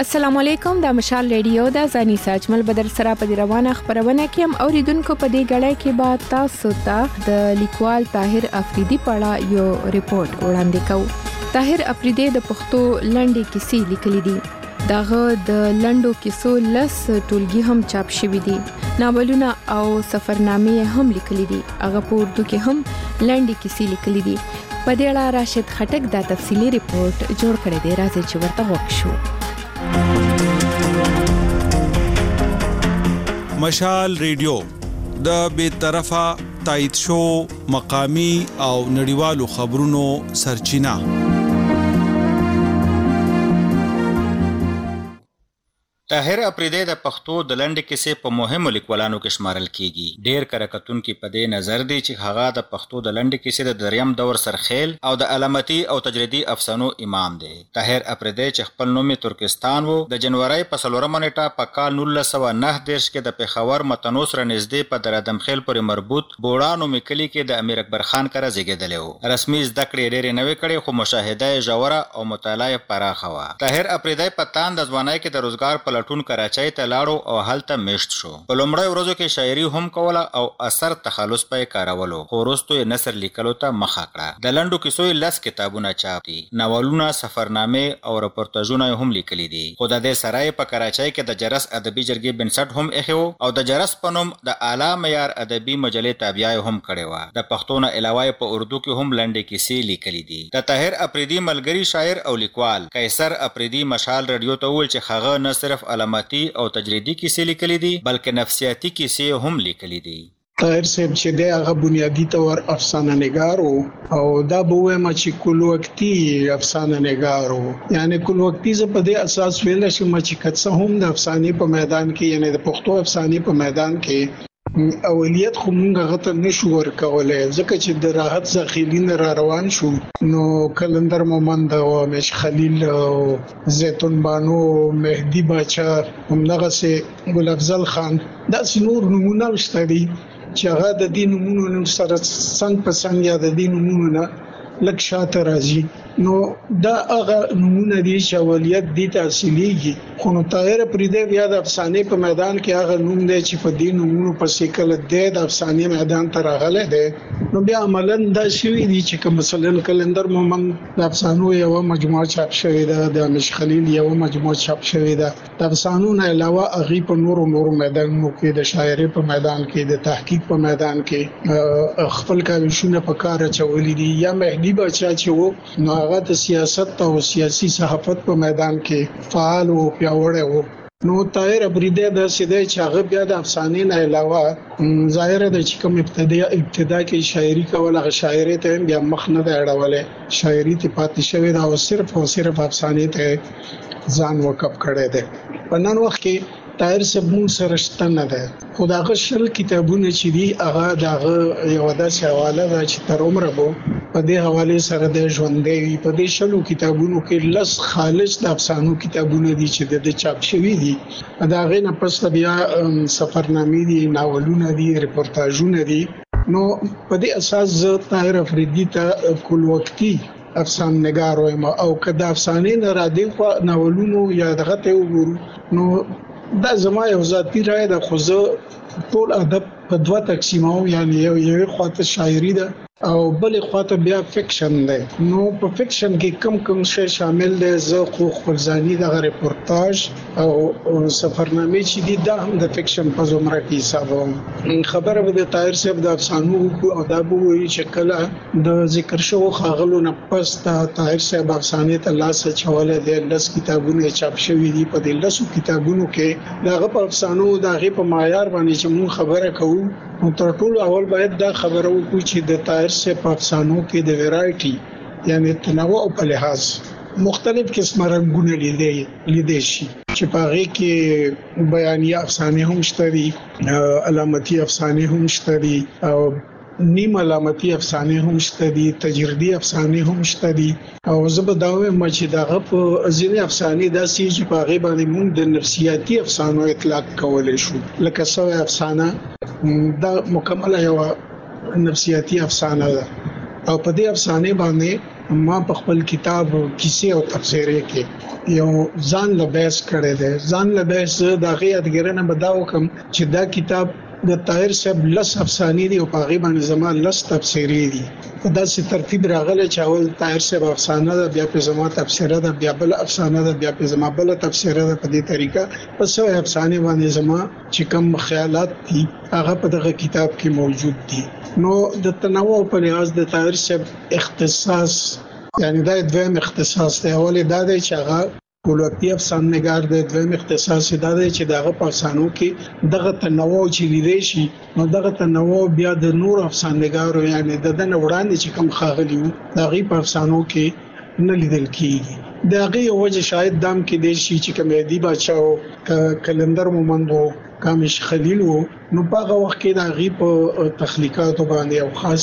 السلام علیکم، د مشال ریډیو د زانی ساجمل بدر سره په روانه خبرونه کې هم اوریدونکو په دې غړې کې با تاسو ته د لیکوال طاهر افریدي په اړه یو ریپورت وړاندې کوو. طاهر افریدي د پښتو لنډې کیسې لیکلې دي. دغه د لنډو کیسو لس ټولګي هم چاپ شوي دي. ناولونه او سفرنامې هم لیکلې دي. هغه په اردو کې هم لنډې کیسې لیکلې دي. په دې اړه راشد خټک دا تفصیلی ریپورت جوړ کړی دی. راځي چې ورته وښیو. مشال ریډیو د بی‌طرفه تایید شو مقامی او نړیوالو خبرونو سرچینه. طاهر افریدي د پښتو د لنډې کیسې په مهمو لیکوالانو کې شمارل کیږي. ډېر کرکټونکي په دې نظر دي چې هغه د پښتو د لنډې کیسې د دریم دور سرخیل او د علامتي او تجریدي افسانو امام دی. طاهر افریدي چې خپل نوم ترکستان وو، د جنوري په 4 نیټه په کال 1909 کې د پېښور متنو سره نږدې په درادمخیل پورې مربوط بوړانو مکلي کې د امیر اکبر خان کره زیږیدلی وو. رسمي زده کړې ډېرې نه وې کړې، خو مشاهده یې ژوره او مطالعه پراخه وه. طاهر افریدي په تاند د ځوانۍ کې د روزګار په لټون کراچۍ ته لاړو او هلته میشت شو. په لومړیو ورځو کې شاعري هم کوله او اثر تخلص پې کارولو، خو وروسته یې نثر لیکلو ته مخه کړه. د لنډو کیسو 10 کتابونه چاپ دي. ناولونه، سفرنامې او رپورتاژونه هم لیکلي دي. خو د دې سره په کراچۍ کې د جرس ادبي جرګې بنسټ هم ایښی او د جرس په نوم د اعلی معیار ادبي مجلې تابعه هم کړې وه. د پښتو نه علاوه په اردو کې هم لنډې کیسې لیکلي دي. د طاهر افریدي ملګری شاعر او لیکوال قیصر افریدي مشال ریډیو ته وویل چې هغه نه صرف علامتي او تجریدي کیسې لیکلي دي، بلکې نفسیاتي کیسې هم لیکلي دي. طاهر صاحب چې دی هغه بنیادی طور افسانه نگار او دا به وایم چې کل وختي افسانه نگار یعنی کل وختي ز په دې اساس ویل شي چې کڅه هم د افسانې په میدان کې یعنی د پښتو افسانې په میدان کې اولیت خو مونږ غته نشو ورکولای، ځکه چې د راحت ځخیلین را روان شو نو کلندر مومند او مش خلیل او زیتون بانو، مهدی باچا، همدغه سه ګل افضل خان، دا نور نمونه شته دي چې هغه د دین نمونه سره څنګه په څنګه یا د دین نمونه لک شاته راځي. نو دا هغه نمونه دي چې اولیت دي تحصیلیږي. خو نو طاهر افریدي بیا د افسانې په میدان کې هغه نوم دی چې په دې نومونو پسې کله د افسانې میدان ته راغلی دی. نو بیا عملاً دا شوي دي چې مثلا کلندر مومند د افسانو یو مجموعه چاپ شوې ده، د مش خلیل یو مجموعه چاپ شوې ده. د افسانو نه علاوه هغه په نورو میدانونو کې د شاعرۍ په میدان کې، د تحقیق په میدان کې خپل کاوشونه په کار اچولي دي. یا مهدی باچا چې وو نو هغه د سیاست او سیاسي صحافت په میدان کې فعال او پیاوړی وو. نو طاهر افریدي د سیده چې هغه بیا د افسانې نه علاوه ظاهر د چې کوم ابتدا کې شاعري کوله، هغه شاعري ته بیا مخ نه دی اړولې، شاعري ته پاتې شوی دا او صرف افسانې ته ځان وقف کړی دی. په نن وخت کې طاهر صاحب مون سره شته نه ده، خو داغه شل کتابونه چې دي هغه داغه یو داسې حواله ده چې تر عمره به په دې حواله سره د ژوندې وي. په دې شلو کتابونو کې لس خالص د افسانو کتابونه دي چې د چاپ شوي دي. دا غي نه پس بیا سفرنامې دي، ناولونه دي، رپورتاژونه دي. نو په دې اساس زه طاهر افریدي ته کل وختي افسانه نگار وایم او کدا افسانې نه را دي خو ناولونو یا دغه ته وګورو نو دا زما یو ذاتی رائے ده. خو زه ټول ادب په دوه تقسیمو، یعنی یو خواته شاعري ده او بل خواته بیا فکشن ده. نو په فکشن کې کم شی شامل ده. زه خو خپل ځاني د ریپورتاژ او سفرنامې چې دي دا هم د فکشن په زمره کې حسابوم. خبره به د طاهر صاحب د افسانو او دا به وي چې کله د ذکر شو خاغلو نه پس طاهر صاحب افسانې ته لاس چولې د 10 کتابونه چاپ شوي دي. په دې 10 کتابونو کې دغه په افسانو دغه په معیار باندې چې مون خبره کوو نو تر ټولو اول باید دا خبره وکړو چې د طاهر صاحب په افسانو کې د ویرایټي یعنی تنوع په لحاظ مختلف قسمه رنگونه لیدې شي چې په هغه کې بیانیه افسانې هم شته دي، علامتي افسانې هم شته دي او نیم علامتي افسانې هم شته دي، تجریدي افسانې هم شته دي. او زه به دا وایم چې دغه په ځینې افسانې داسې چې په هغې باندې موږ د نفسیاتي افسانو اطلاق کولی شو. لکه سوی افسانه دا مکمله یو نفسیاتي افسانه ده او په دې افسانې باندې ما په خپل کتاب کیسې او تفسیرې کې یو ځان له بیس کړی دی. ځان له بیس د هغې یادګارنه به دا وکړم چې دا کتاب د طاهر صاحب لس افسانې دي او په هغې باندې زما لس تفسیرې دي. په داسې ترتیب راغلی چې اول طاهر صاحب افسانه ده، بیا پې زما تفسیره ده، بیا بله افسانه ده، بیا پې زما بله تفسیره ده. په دې طریقه په 100 افسانې باندې زما چې کوم خیالات دي هغه په دغه کتاب کې موجود دي. نو د تنوع په لحاظ د طاهر صاحب اختصاص یعنی دا دویم اختصاص دی. اول دا دی چې هغه ټولوقتي افسانه‌نګار دی، دویم اختصاص دا دی چې دغه په افسانو کې دغه تنوع چې لیدای شي نو دغه تنوع بیا د نور افسانه‌نګارو یعنی د دنه وړاندې چې کوم ښاغلي وو د هغې په افسانو کې نه لیدل کېږي. د هغې یو وجه شاید دام کې دی شي چې کوم ادي بادشاه و کلندر مومند و کامش خلیل و نو په هغه وخت کې د هغې په تخلیقاتو باندې یو خاص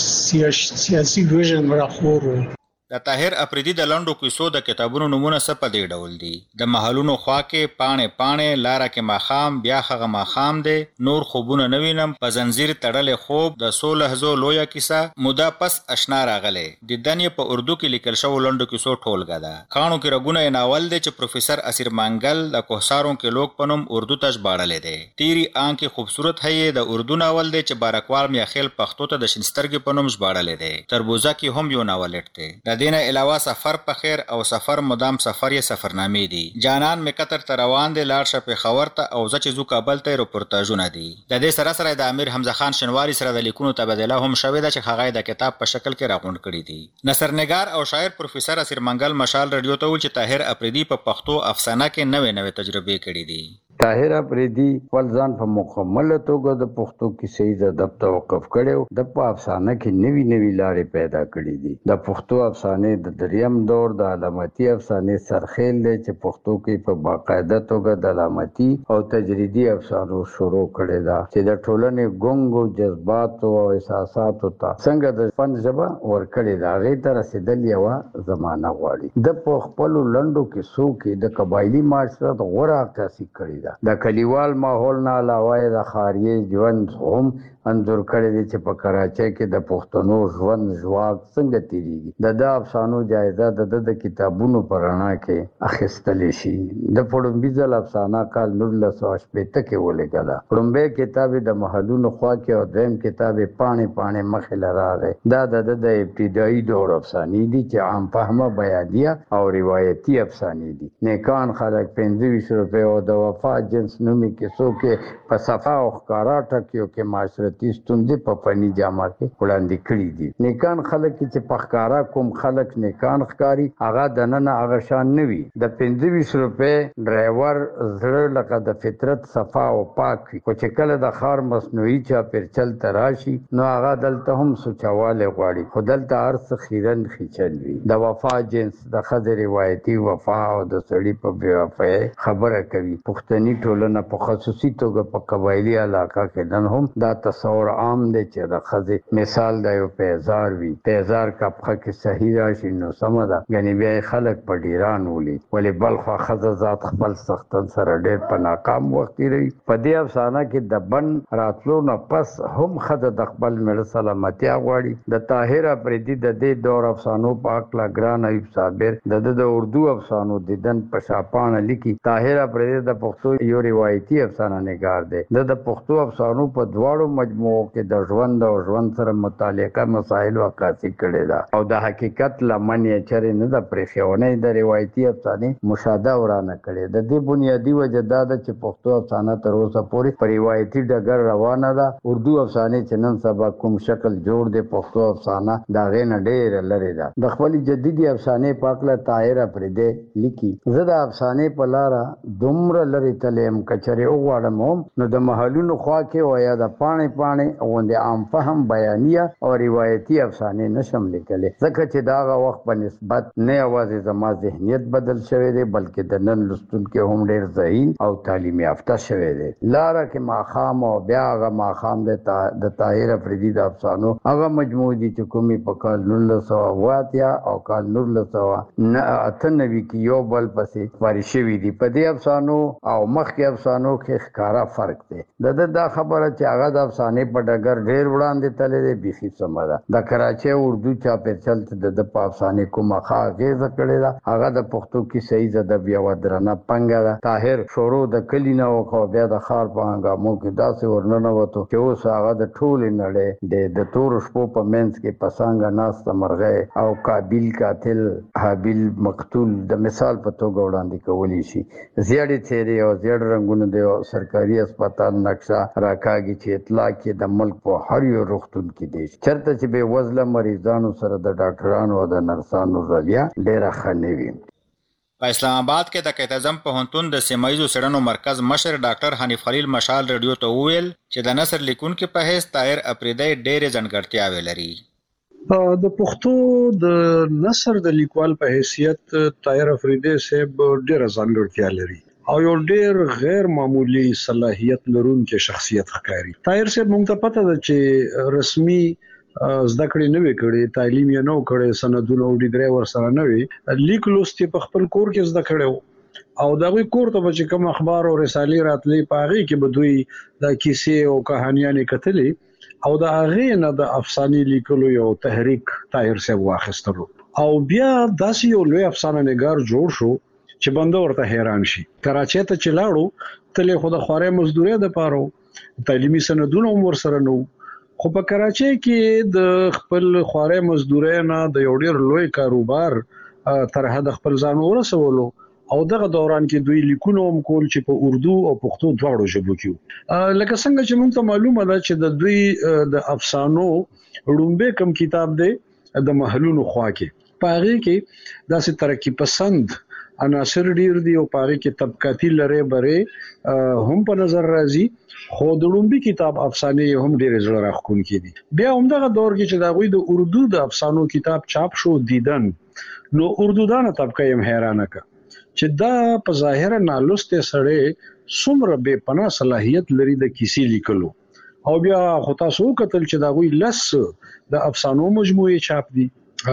سیاسي ویژن راخور و. د طاهر افریدي د لنډو کیسو د کتابونو نومونه څه په دې ډول دي؟ د محلونو خوا کې پاڼې پاڼې، لاره کې ماښام، بیا هغه ماښام دی، نور خوبونه نه وینم، په زنځیر تړلې خوب، د 100 لحظو لویه کیسه، موده پس اشنا راغلی. د دنې په اردو کې لیکل شوو لنډو کیسو ټولګه ده. کاڼو کې رګونه یې ناول دی چې پروفیسر اسیر مانګل د کوهساروں کې لوگ په نوم اردو ته ژباړلی دی. تیری آنکھ خوبصورت ہے د اردو ناول دی چې بارکوال میاخیل پښتو ته د شینسترګې په نوم ژباړلی دی. تربوزه کې هم یو ناولټ دی. د دې نه علاوه سفر په خیر او سفر مدام سفر یې سفرنامې دي. جانان مې قطر ته روان دی، لاړ شه پېښور ته، او زه چې ځو کابل ته یې رپورتاژونه دي. د دې سره سره د امیر حمزه خان شنواري سره د لیکونو تبادله هم شوې ده چې هغه یې د کتاب په شکل کې راغونډ کړي دي. نثرنګار او شاعر پروفیسر اسیر منګل مشال رادیو ته وویل چې طاهر افریدي په پښتو افسانه کې نوې تجربې کړي دي. طاهر افریدي خپل ځان په مکمله توګه د پښتو کیسې د ادب ته وقف کړی و. د په افسانه کې نوي لارې پیدا کړي دي. د پښتو افسانې د دریم دور د علامتي افسانې سرخیل دی چې پښتو کې په باقاعده توګه د علامتي او تجریدي افسانو شروع کړې ده چې د ټولنې ګونګو جذباتو او احساساتو ته څنګه د فن ژبه ورکړې ده هغې ته رسېدل یوه زمانه غواړي. د په خپلو لنډو کیسو کې د قبایلي معاشرت غوره عکاسي کړې ده. د کلیوال ماحول نه علاوه د ښاریې ژوند هم انځور کړی دی چې په کراچۍ کې د پښتنو ژوند ژواک څنګه تیریږي. د ده افسانو جایزه د کتابونو په رڼا کې اخیستلی شي. د پړومبي ځل افسانه کال 1980 کې ولیکله. پړومبی کتاب یې د محلونو خوا کې او دویم کتاب یې پاڼې پاڼې مخې له راغی. دا د ابتدایي دور افسانې دي چې عام فهمه بیانیه او روایتي افسانې دي. نیکان خلک 25 روپۍ او د وفا جنس نومي کیسو کې په صفا او ښکارا ټکیو کې معاشرتي ستونزې په فني جامه کې وړاندې کړي دي. نیکان خلک چې په ښکارا کوم خلک نیکان ښکاري هغه دننه هغه شان نه وي. د 25 روپۍ ډرایور زړه لکه د فطرت صفا او پاک وي، خو چې کله د ښار مصنوعي چاپېرچل ته راشي نو هغه دلته هم سوچوالی غواړي، خو دلته هر څه خیرن خیچل وي. د وفا جنس د ښځې روایتي وفا او د سړي په بېوفایۍ خبره کوي. پښتني ټولنه په خصوصي توګه په قبایلي علاقه کې نن هم دا تصور عام دی چې د ښځې مثال د یو پیزار وي. پیزار که پښه کې صحیح راشي نو سمه ده، ګنې بیا یې خلک په ډیران ولي، ولې بل خوا ښځه ذات خپل سختن سره ډېر په ناکام وخت تېروي. په دې افسانه کې د بن راتلو نه پس هم ښځه د خپل میړه سلامتیا غواړي. د طاهر افریدي د دې دور افسانو په هکله ګران ایوب صابر د اردو افسانو دیدن په شاپانه لیکي. طاهر افریدي د پښتو یو روایتي افسانه نګار دی. د پښتو افسانو په دواړو مجموعو کې د ژوند او ژوند سره متعلقه مسایل عکاسي کړې ده او د حقیقت لمن یې چرې نه ده پرېښې. د روایتي افسانې مشاهده ورانه کړې. د دې بنیادي وجه دا ده چې پښتو افسانه تر اوسه پورې په روایتي ډګر روانه ده. اردو افسانې چې نن سبا کوم شکل جوړ دی پښتو افسانه د هغې نه ډېره لرې ده. د خپلې جدیدي افسانې په هکله طاهر افریدی لیکي: زه د افسانې په لاره دومره لرې تللی یم که چرې وغواړم هم نو د محلونو خوا کې او یا د پاڼې غوندې عام فهم بیانیه او روایتي افسانې نشم لیکلی، ځکه چې د هغه وخت په نسبت نه یوازې زما ذهنیت بدل شوی دی بلکې د نن لوستونکي هم ډېر ذهین او تعلیم یافته شوی دی. لاره کې ماښام او بیا هغه ماښام د طاهر افریدي د افسانو هغه مجموعې دي چې کومې په کال 1980 او کال 1998 کې یو بل پسې خپرې شوي دي. په دې افسانو او مخکې افسانو کې ښکارا فرق دی. د دا خبره چې هغه د افسانې په ډګر ډېر وړاندې تللی دی بیخي سمه ده. د کراچۍ اردو چاپېچل چې د په افسانې کومه ښه اغېزه کړې ده هغه د پښتو کیسه ییز ادب یوه درنه پنګه ده. طاهر شروع د کلي نه وکړ بیا د ښار په هنګامو کې داسې ورننوتو چې اوس هغه د ټولې نړۍ د تورو شپو په منځ کې په څانګه ناسته مرغۍ او قابیل قاتل حابیل مقتول د مثال په توګه وړاندې کولی شي. زیړې څېرې او زیړ رنګونه د یو سرکاري هسپتال نقشه راکاږي چې اطلاع کې د ملک په هر یو روغتون کې دی چېرته چې بې وزله مریضانو سره د ډاکټرانو او د نرسانو رویه ډېره ښه نه وي. په اسلام آباد کې د قائد اعظم پوهنتون د سیمایزو څېړنو مرکز مشر ډاکټر حنیف خلیل مشال رادیو ته وویل چې د نثر لیکونکي په حیث طاهر اپریدی ډېرې ځانګړتیاوې لري. د پښتو د نثر د لیکوال په حیثیت طاهر اپریدی صاحب ډېره ځانګړتیا لري او یو ډېر غیر معمولی صلاحیت لرونکی شخصیت ښکاري. طاهر صاحب موږ ته پته ده چې رسمي زده کړې نه وي کړې، تعلیم یې نه و کړی، سندونه او ډیګرۍ ورسره نه وي. لیک لوست یې په خپل کور کې زده کړی و او د هغوی کور ته به چې کوم اخبار او رسالې راتلې په هغې کې به دوی د کیسې او کهانیانې کتلې او د هغې نه د افسانې لیکلو یو تحریک طاهر صاحب واخیستلو او بیا داسې یو لوی افسانه نګار جوړ شو چې بنده ورته حیران شي. کراچۍ ته چې لاړو تلې خو د خوارۍ مزدورۍ دپاره تعلیمي سندونه هم ورسره نه وو، خو په کراچۍ کې د خپل خوارۍ مزدورۍ نه د یو ډېر لوی کاروبار تر حده خپل ځان ورسولو او دغه دوران کې دوی لیکونه هم کول چې په اردو او پښتو دواړو ژبو کې وو. لکه څنګه چې موږ ته معلومه ده چې د دوی د افسانو لومبی کوم کتاب دی د محلونو خوا کې، په هغې کې داسې ترقي پسند عناصر ډیر دي او په هغې کې طبقاتي لرې برې هم په نظر راځي، خو د لومبي کتاب افسانې هم ډېرې زړه راښکونکي دي. بیا همدغه دور کې چې د هغوی د اردو د افسانو کتاب چاپ شو دیدن، نو اردودانه طبقه یې هم حیرانه کړه چې دا په ظاهره نالوستی سړی څومره بې پناه صلاحیت لري د کیسې لیکلو. او بیا خو تاسو وکتل چې د هغوی 10 د افسانو مجموعې چاپ دي،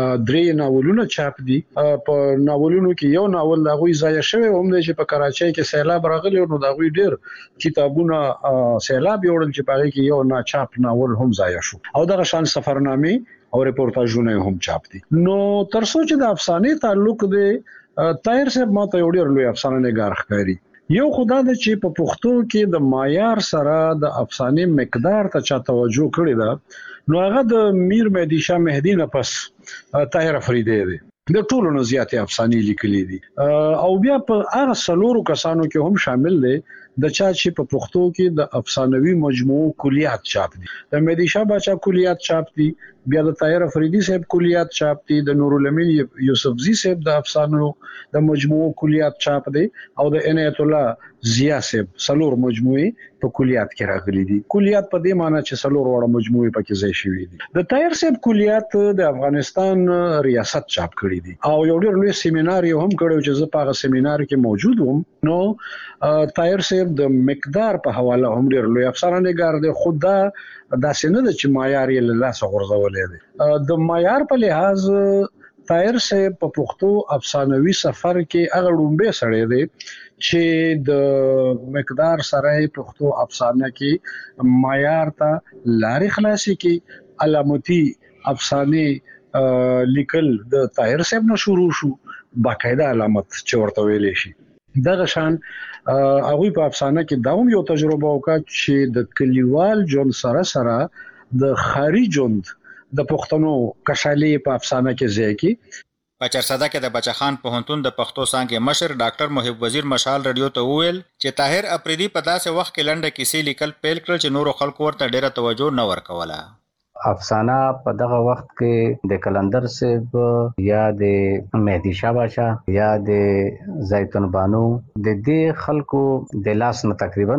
3 ناولونه چاپ دي. په ناولونو کې یو ناول د هغوی ضایع شوی هم دی چې په کراچۍ کې سیلاب راغلی نو د هغوی ډېر کتابونه سیلاب یوړل چې په هغې کې یو ناچاپ ناول هم ضایع شو او دغه شان سفرنامې او ریپورتاژونه هم چاپ دي. نو تر څو چې د افسانې تعلق دی طاهر صاحب ما ته یو ډېر لوی افسانه نګار ښکاري. یو خو دا ده چې په پښتو کې د معیار سره د افسانې مقدار ته چا توجه کړې ده نو هغه د میر مهدي شاه مهدي نه پس طاهر اپریدی دی. د ټولو نه زیاتې افسانې لیکلي دي او بیا په هغه 4 کسانو کې هم شامل دی د چا چې په پښتو کې د افسانوي مجموعو کلیات چاپ دي. د مهدي شاه باچا کلیات چاپ دي، بیا د طاهر اپریدی صاحب کلیات چاپ دي، د نورالامین یوسفزي صاحب د افسانو د مجموعو کلیات چاپ دي او د عنایت الله ضیا صاحب 4 مجموعې په کلیات کې راغلي دي. کلیات په دې معنی چې 4 وړه مجموعې پکې ځای شوي دي. د طاهر صاحب کلیات د افغانستان ریاست چاپ کړي دي او یو ډېر لوی سیمینار یې هم کړی چې زه په هغه سیمینار کې موجود وم. نو طاهر صاحب د مقدار په حواله هم ډېر لوی افسانه نګار دی، خو دا داسې نه ده چې معیار یې له لاسه غورځولی دی. د معیار په لحاظ طاهر صاحب په پښتو افسانوي سفر کې هغه لومبی سړی دی چې د مقدار سره پښتو افسانه کې معیار ته لارې خلاصې کې علامتي افسانې لیکل د طاهر صاحب نه شروع شو، باقاعده علامت چې ورته ویلی شي. دغه شان هغوی په افسانه کې دا هم یو تجربه وکړه چې د کلیوال ژوند سره سره د ښاري ژوند د پښتنو کشالې په افسانه کې ځای کې. په چرسده کې د بچخان پوهنتون د پښتو څانګې مشر ډاکټر محب وزیر مشال رادیو ته وویل چې طاهر اپریدي په داسې وخت کې لنډه کیسې لیکل پیل کړل چې نورو خلکو ورته ډېره توجه نه ورکوله. افسانه په دغه وخت کې د کلندر صاحب یا د مهدي شاه باچا یا د زیتون بانو د دې خلکو د لاس نه تقریبا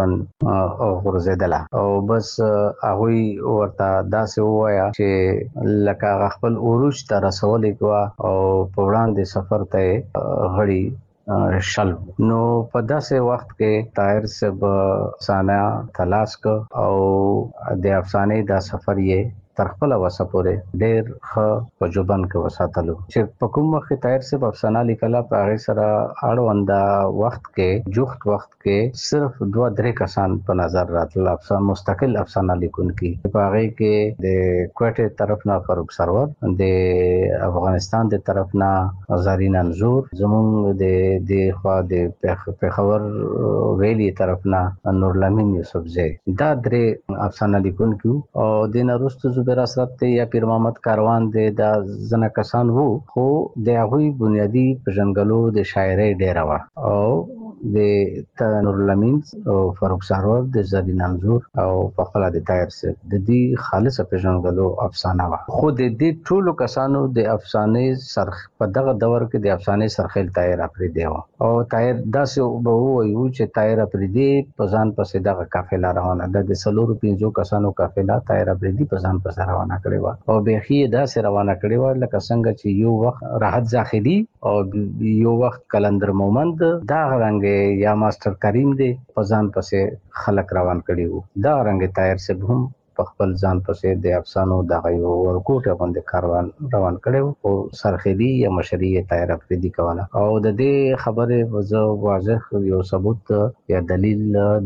غورځېدله او بس هغوی ورته داسې ووایه چې لکه خپل عروج ته رسولې کوه او په وړاندې سفر ته غړي شل. نو په داسې وخت کې طاهر صاحب افسانه تلاش کو او د افسانې دا سفر یې تر خپل وسه پورې ډېر ښه په جوبن کې وساتلو چې په کوم وخت طاهر صاحب افسانه لیکله په هغه سره اړونده وخت کې جوخت وخت کې صرف 2-3 کسان په نظر راتل افسانه مستقل افسانه لیکونکي په هغه کې د کوټه طرف نه فاروق سرور د افغانستان د طرف نه زرین انزور زمونږ د خوا د پیښور ویلي طرف نه نور لمین یوسفزی دا درې افسانه لیکونکي او د نورست زبیر اسرت یا پیر محمد کاروان د زنه کسان وو خو د هغوی بنیادی پژنګلو د شاعرۍ ډیره وه او د نور لمین او فاروق سرور د زرین انزور او په خپل د طاهر صاحب د دې خالص پژنګلو افسانه وه خو د دې ټولو کسانو د افسانې سرخ په دغه دور کې د افسانې سرخیل طاهر افریدی و او طاهر داسې به وایو چې طاهر افریدی په ځان پسې دغه قافله روانه ده د 4-5 کسانو قافله طاهر افریدی په ځان پسې روانه کړې و او بيخي داسې روانه کړې و لکه څنګه چې یو وخت راحت زاخدي او یو وخت کلندر مومند دا رنګ یا ماستر کریم دی په ځان پسې خلک روان کړي وو دا رنګ طاهر صاحب هم په خپل ځان پسې د افسانو دغه یو ورکوټه باندې کاروان روان کړي او سرخدي یا مشري طاهر افریدی کوله او د دې خبره وزو واضح یو ثبوت یا دلیل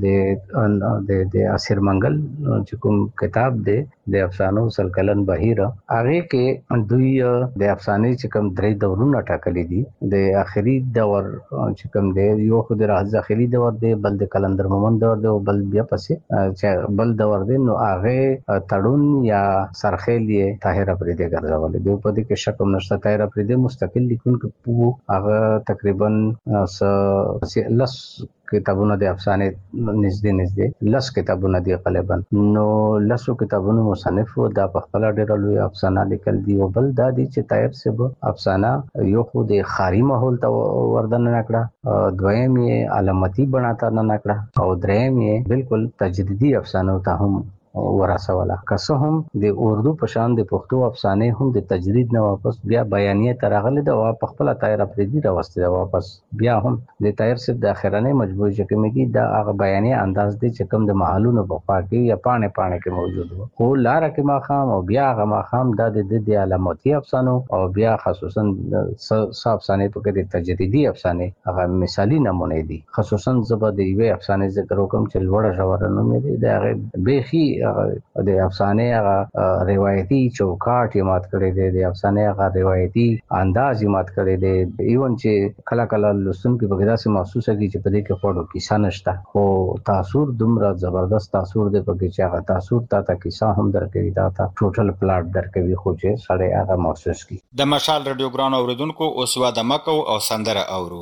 د اسیر منګل چې کوم کتاب دی د افسانو سلکلن بهیر هغه کې دوی د افسانې چې کوم درې دورونه ټاکلي دي د اخري دور چې کوم دی یو خو د راز اخري دور دی بل د کلندر مومند دور دی او بل بیا پسې چې بل دور دی نو هغه تړون یا سرخیل یې طاهر افریدی ګرځول دی په دې کې شک نشته طاهر افریدی مستقل لیکونکی په هغه تقریبا 10 کتابونه د افسانې نږدې 10 کتابونه دی غالبا نو 10 کتابونو مصنف دا په خپل ډېر لوی افسانه لیکل دی او بل دا دی چې طاهر صاحب افسانه یو خو د خاري ماحول ته وردن نکړه دویم یې علامتي بناته نه نکړه او دریم یې بالکل تجدیدي افسانو ته هم ورسوله که هم د اردو په شان د پښتو افسانې هم د تجدید نه واپس بیا بیانیه ترغله د په خپل طاهر افریدی راوستي واپس بیا هم د طاهر صاحب د اخرنۍ مجبور چې کمیږي د هغه بیانیه انداز دی چې کوم د محلونو په خوا کې یا پانه کې موجود وو خو لار کې ماخام او بیا هغه ماخام د علامتي افسانو او بیا خصوصا صاحب افسانې په کې د تجدیدي افسانې هغه مثالی نمونه دي خصوصا زبر د یوې افسانې ذکر وکم چې لوړ ژورنه مې دی د هغه بيخي د افسانې هغه روایتي چوکاټ یې مات کړی دی د افسانې هغه روایتي انداز یې مات کړی دی ایون چې کله لوستونکي په داسې محسوسه کی چې په دې کې خورو کیسه نشته خو تاثیر دومره زبردست تاثیر دی په کې چې هغه تاثیر ته کیسه هم درکوي دا ټوټل پلاټ درکوي خو چې سړی هغه محسوس کی د مشال رادیو ګران اوریدونکو اوس واده مکو او سندره اورو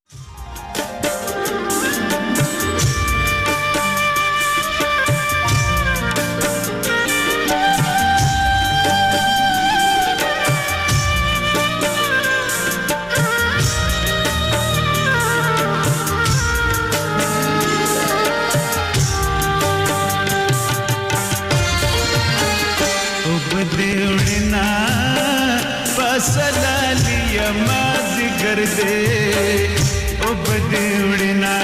दे ओ बदे उड़ना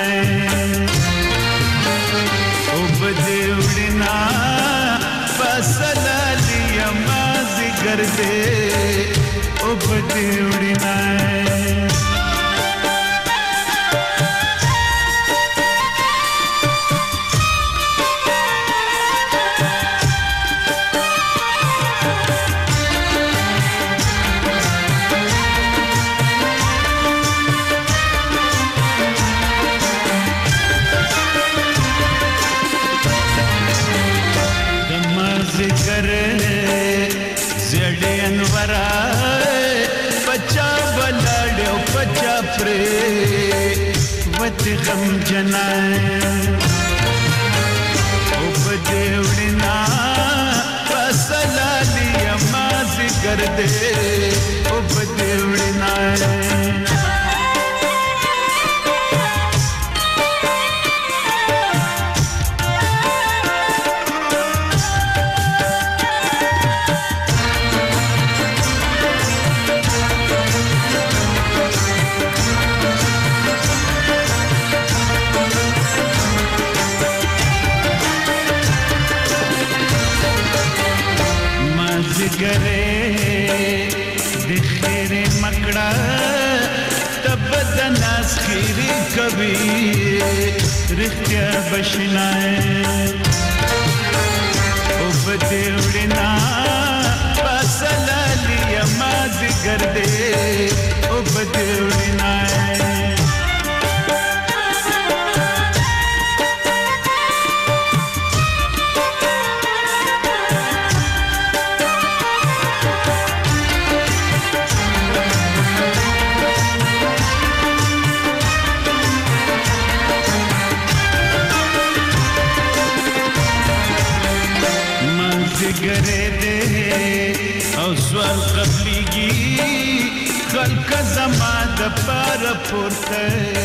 फसला लिया माज़ कर दे ओ बदे उड़ना गम जनाए उपदे उड़ना फसला लिया माज़ कर दे उपदे उड़ना जिगरे दिखेरे मकड़ा तब दनास खीरी कभी रिख्या बशनाए उबदे उड़ना पासला लिया माज कर दे उबदे उड़ना गरे दे और स्वर कबलीगी खल्क जमाद पर पुरते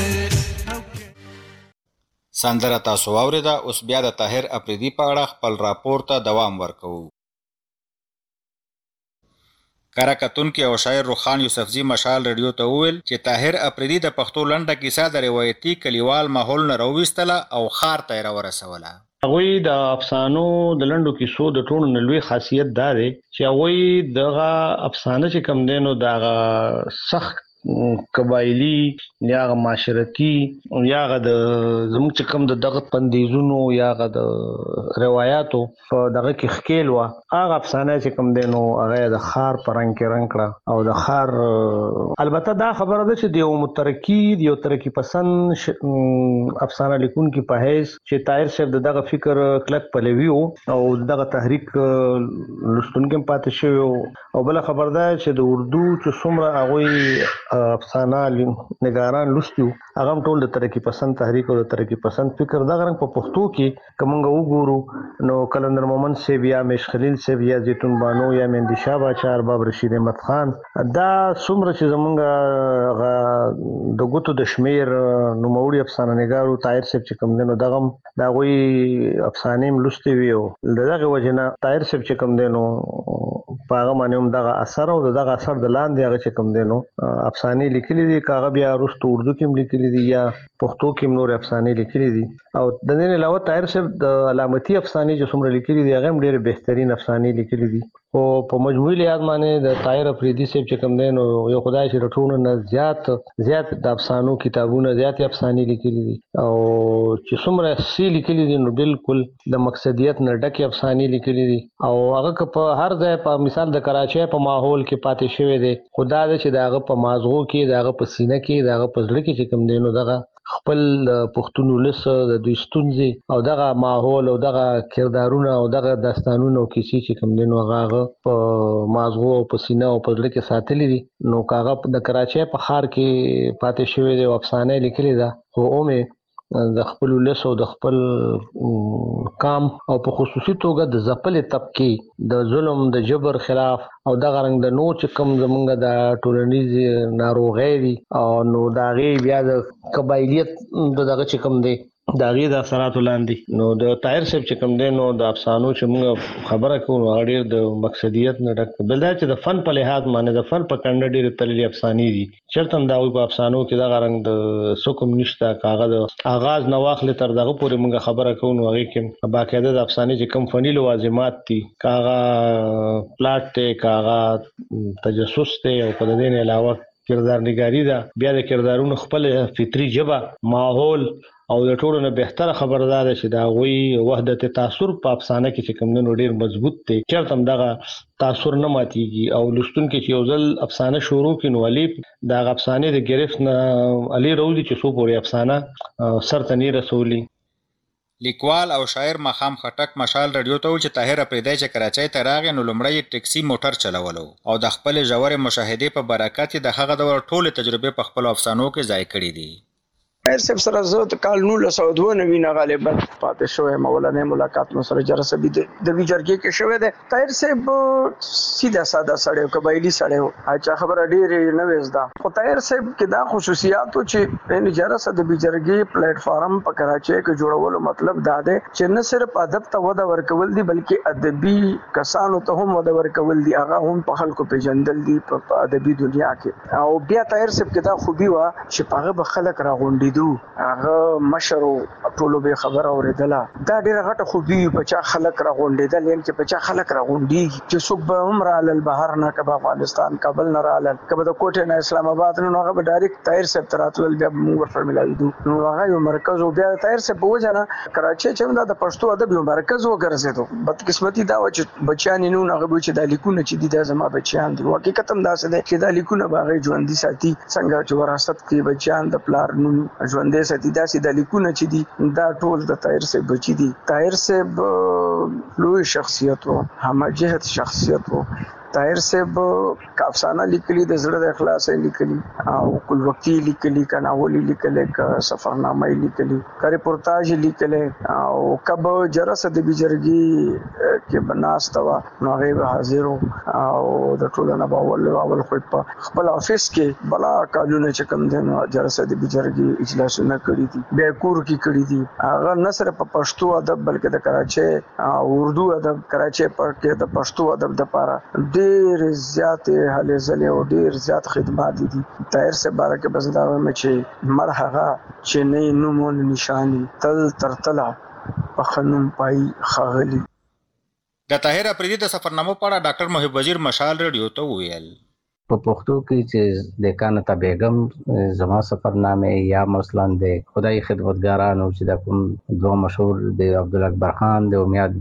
سندره تاسو واوریده. اوس بیا د طاهر افریدي په اړه خپل راپور ته دوام ورکوو. کره کتونکي او شاعر روخان یوسفزي مشال رادیو ته وویل چې طاهر افریدي د پښتو لنډه کیسه د روایتي کلیوال ماحول نه راوویستله او ښار ته یې راورسوله. هغوی د افسانو د لنډو کیسو د ټولو نه لوی خاصیت دا دی چې هغوی دغه افسانه چې کوم دی نو دغه سخت قبایلی یا غ معاشرتی یا غ د زموږ چې کوم د دغه بندیزونو یا غ د روایتو په دغه کې خکیل و هغه افسانه چې کوم دی نو هغه د خار پرنګ کې رنگ کړه او د خار البته دا خبره ده چې د یو ترقی پسند افسانه لیکونکي په هیڅ چې طاهر صاحب دغه فکر کلک پلوي او دغه تحریک لستونکو پاتې شوی او بل خبر ده چې د اردو چې څومره هغه افسانه نگاران لستیو هغه ټول د ترقی پسند تحریک او د ترقی پسند فکر دا غرنګ په پښتو کې کومنګ وګورو نو کلندر مومن سے بیا مش خلیل سے بیا زیتون بانو یا مهندی شاه باچار باب رشید احمد خان دا څومره چې زمونږ د ګوتو د شمیر نو موړي افسانه نگارو طاهر صاحب چې کوم دنو دغه دا غوي افسانې ملستي ویو دغه وجنه طاهر صاحب چې کوم دنو پاغه باندې هم دغه اثر او دغه اثر د لاندې هغه چې کوم دنو افسانې لیکلي دي کاغه بیا رستو اردو کې لیکلي دي یا پښتو کې نور افسانې لیکلي دي او د دې نه علاوه طاهر صاحب د علامتي افسانې چې څومره لیکلي دي هغه هم ډېر بهترین افسانې لیکلي دي او په مجموعي لحاظ باندې د طاهر افریدي صاحب چې کوم دی نو یو خدای چې رټونه نه زیات د افسانو کتابونه زیات افسانې لیکلي دي او چې څومره سی لیکلي دي نو بالکل د مقصدیت نه ډکه افسانې لیکلي دي او هغه په هر ځای په مثال د کراچۍ په ماحول کې پاتې شوی دی خدای دې چې داغه په مازغو کې داغه په سینه کې داغه په زړه کې چې کوم دی نو دغه خپل پښتون ولس د دوی ستونزې او دغه ماحول او دغه کردارونه او دغه داستانونه او کیسې چې کوم دي نو هغه په مازغو او په سینه او په زړه کې ساتلي دي نو کاغه د کراچۍ په ښار کې پاتې شوی دی او افسانه لیکلي ده خو اومه د خپل ولس او د خپل قام او په خصوصي توګه د ځپلې طبقه د ظلم د جبر خلاف او د غرنګ د نو چې کوم زمونږ د ټولنیز ناروغي دي او نو دا غي بیا د قبایلیت دغه چې کوم دی دا غي د اثرات لاندې نو د طاهر صاحب چې کوم دی نو د افسانو چې موږ خبره کوو اړیر د مقصدیت نه ډک بلدا چې د فن په لحاظ باندې د فن په کنده ډېر تللی افسانې دي چرته دا په افسانو کې دا غرنګ د سکم نشته کاغذ آغاز نو واخلې تر دغه پورې موږ خبره کوو هغه کې باقاعده د افسانې چې کوم فنی لوازمات دي کاغه پلاټ ته کاغه تجسس ته او په دې نه علاوه کردارنګاری ده بیا د کردارونو خپل فطری جبه ماحول او د ټولو نه بهتره خبردار چې دا غوي وحدت تاثر په افسانه کې چې کوم نن ډیر مضبوط دی چرته دغه تاثر نه ماتيږي او لستون کې چې یو ځل افسانه شروع کینو علي دا افسانه د گرفت نه علي روزي چې سو پورې افسانه سرته نه رسولي لیکوال او شاعر مخام خټک مشال رادیو ته چې طاهر افریدی چې کراچۍ ته راغی نو لومړی ټیکسي موټر چلولو او د خپل ژورې مشاهدې په برکت د هغه د ټولو تجربې په خپل افسانو کې ځای کړې دي صاحب سره زه د کال 1992 نه غالبا پاتې شوې مولانا ملاقات مو سره جرسه بي د ویجرګي کې شوې ده طاهر صاحب سیده ساده سړی قبایلی سړی اچھا خبره ډېرې نه وېزدا خو طاهر صاحب کې دا خصوصیات چې ان جرسه د ویجرګي پلیټ فارم په کراچۍ کې جوړولو مطلب دا دی چې نه صرف ادب ته وده ورکول دي بلکې ادبي کسانو ته هم وده ورکول دي هغه هم په خلکو پیژندل دي په ادبي دنیا کې او بیا طاهر صاحب کې دا خوبي وا چې هغه به خلک راغونډي ملاویدو هغه مشر ټولو به خبر اوریدله دا ډیره غټه خوبي بچا خلک راغونډېدل یعنی چې بچا خلک راغونډي چې څوک به عمر علل بهر نه کبه افغانستان کابل نه رالل کبه د کوټه نه اسلام آباد نه هغه به ډایرکټ طاهر صاحب تراتل بیا موږ ورته ملاویدو نو هغه یو مرکز او بیا طاهر صاحب وجنه کراچي چې د پښتو ادب یو مرکز وګرځیدو بدقسمتي دا و چې بچیان نو هغه به چې د لیکونه چې دي د زما بچیان دي حقیقت هم دا څه دی چې د لیکونه باغې ژوندۍ ساتي څنګه چې وراثت کې بچیان د پلار نوم ژوندۍ ساتي دا چې د لیکونه چې دي دا ټول د طاهر صاحب بچی دي طاهر صاحب لوی شخصیت و همجهت شخصیت و طاهر صاحب افسانه لیکلي د زړه د اخلاص لیکلي او کل وقتی لیکلي کناولی لیکلي ک سفرنامه لیکلي ک ریپورتاج لیکلي او کب جرس د بیجرګي کې بناستوا نو هغه حاضر او د ټولنه باول خو په خپل افیس کې بلا قانون چې کوم دین جرس د بیجرګي اجلاسونه کړی دي بیا کور کې کړی دي هغه نه صرف په پښتو ادب بلکې د کراچي اردو ادب کراچي پر کې د پښتو ادب د لپاره ډیر زیات هلې ځلې او ډیر زیات خدمات دي طاهر صاحب بارکه بس دا وایم چې مرحبا چې نه نومون نشانی تل ترتلا په خنوم پای خاغلی د طاهر افریدي د سفرنامو په اړه ډاکټر محب وزیر مشال رادیو ته ویل په پښتو کې چې د کانتا بیگم زما سفرنامه یا مثلا د خدای خدمتګارانو چې د کوم دوه مشهور د عبدالله اکبر خان د امید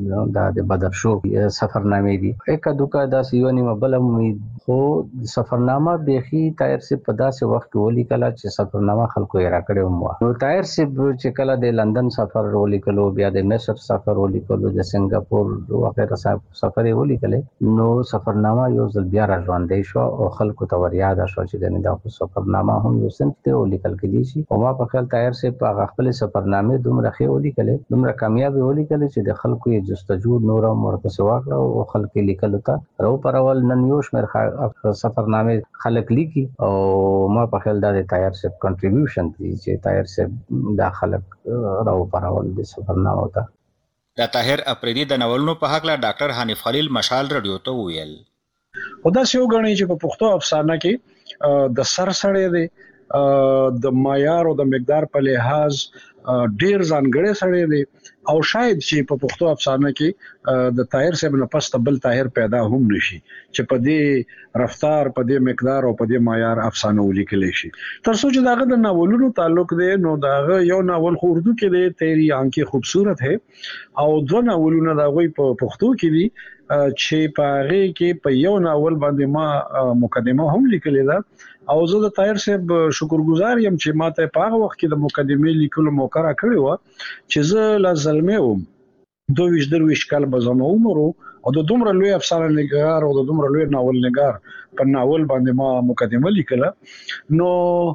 د بدر شو سفرنامه دي یک دوکا د سیونی مبل امید خو سفرنامه بيخي طاهر صاحب په داسې وخت کې ولي کله چې سفرنامه خلکو یې راکړې مو نو طاهر صاحب چې کله د لندن سفر ولي کلو بیا د مصر سفر ولي کلو د سنگاپور وغیرہ سفر ولي کله نو سفرنامه یو ځل بیا راځوندې او خلکو ته ورياد شو چې د سفرنامه هم یو سنت ته ولیکل کېدی شي او ما په خیال طاهر صاحب په خپل سفرنامه دومره ښه ولیکل دومره کامیاب ولیکل چې د خلکو یې جستجو نور مرتسه واکړه او خلک لیکل ته رو پرول نن یو شمېر سفرنامه خلک لیکي او ما په خیال د طاهر صاحب کنټریبیوشن دی چې طاهر صاحب د خلک رو پرول د سفرنامه ته د طاهر افریدي د ناولونو په حق لا ډاکټر حنیف خلیل مشال رادیو ته ویل او دا څه وګڼي چې په پښتو افسانه کې د سرسړې دی د معیار او د مقدار په لحاظ ډیر ځانګړی سړی دی او شاید چې په پښتو افسانه کې د طاهر صاحب نه پس بل طاهر پیدا هم نشي چې په دې رفتار په دې مقدار او په دې معیار افسانه ولیکل شي تر څو چې داغه د ناولونو تعلق دی نو داغه یو ناول خو اردو کې دی تیری آنکھیں خوبصورت ہے او دوه ناولونه داغه په پښتو کې دي چې په هغه کې په یو ناول باندې ما مقدمه هم لیکلې ده او زه د طاهر صاحب شکرګزار یم چې ماته په هغه وخت کې د مقدمې لیکلو موقع راکړی و چې زه لا زلمه وم 22 کال به زما عمر او د دومره لوی افسانه نګار او د دومره لوی ناول نګار په ناول باندې ما مقدمه لیکله نو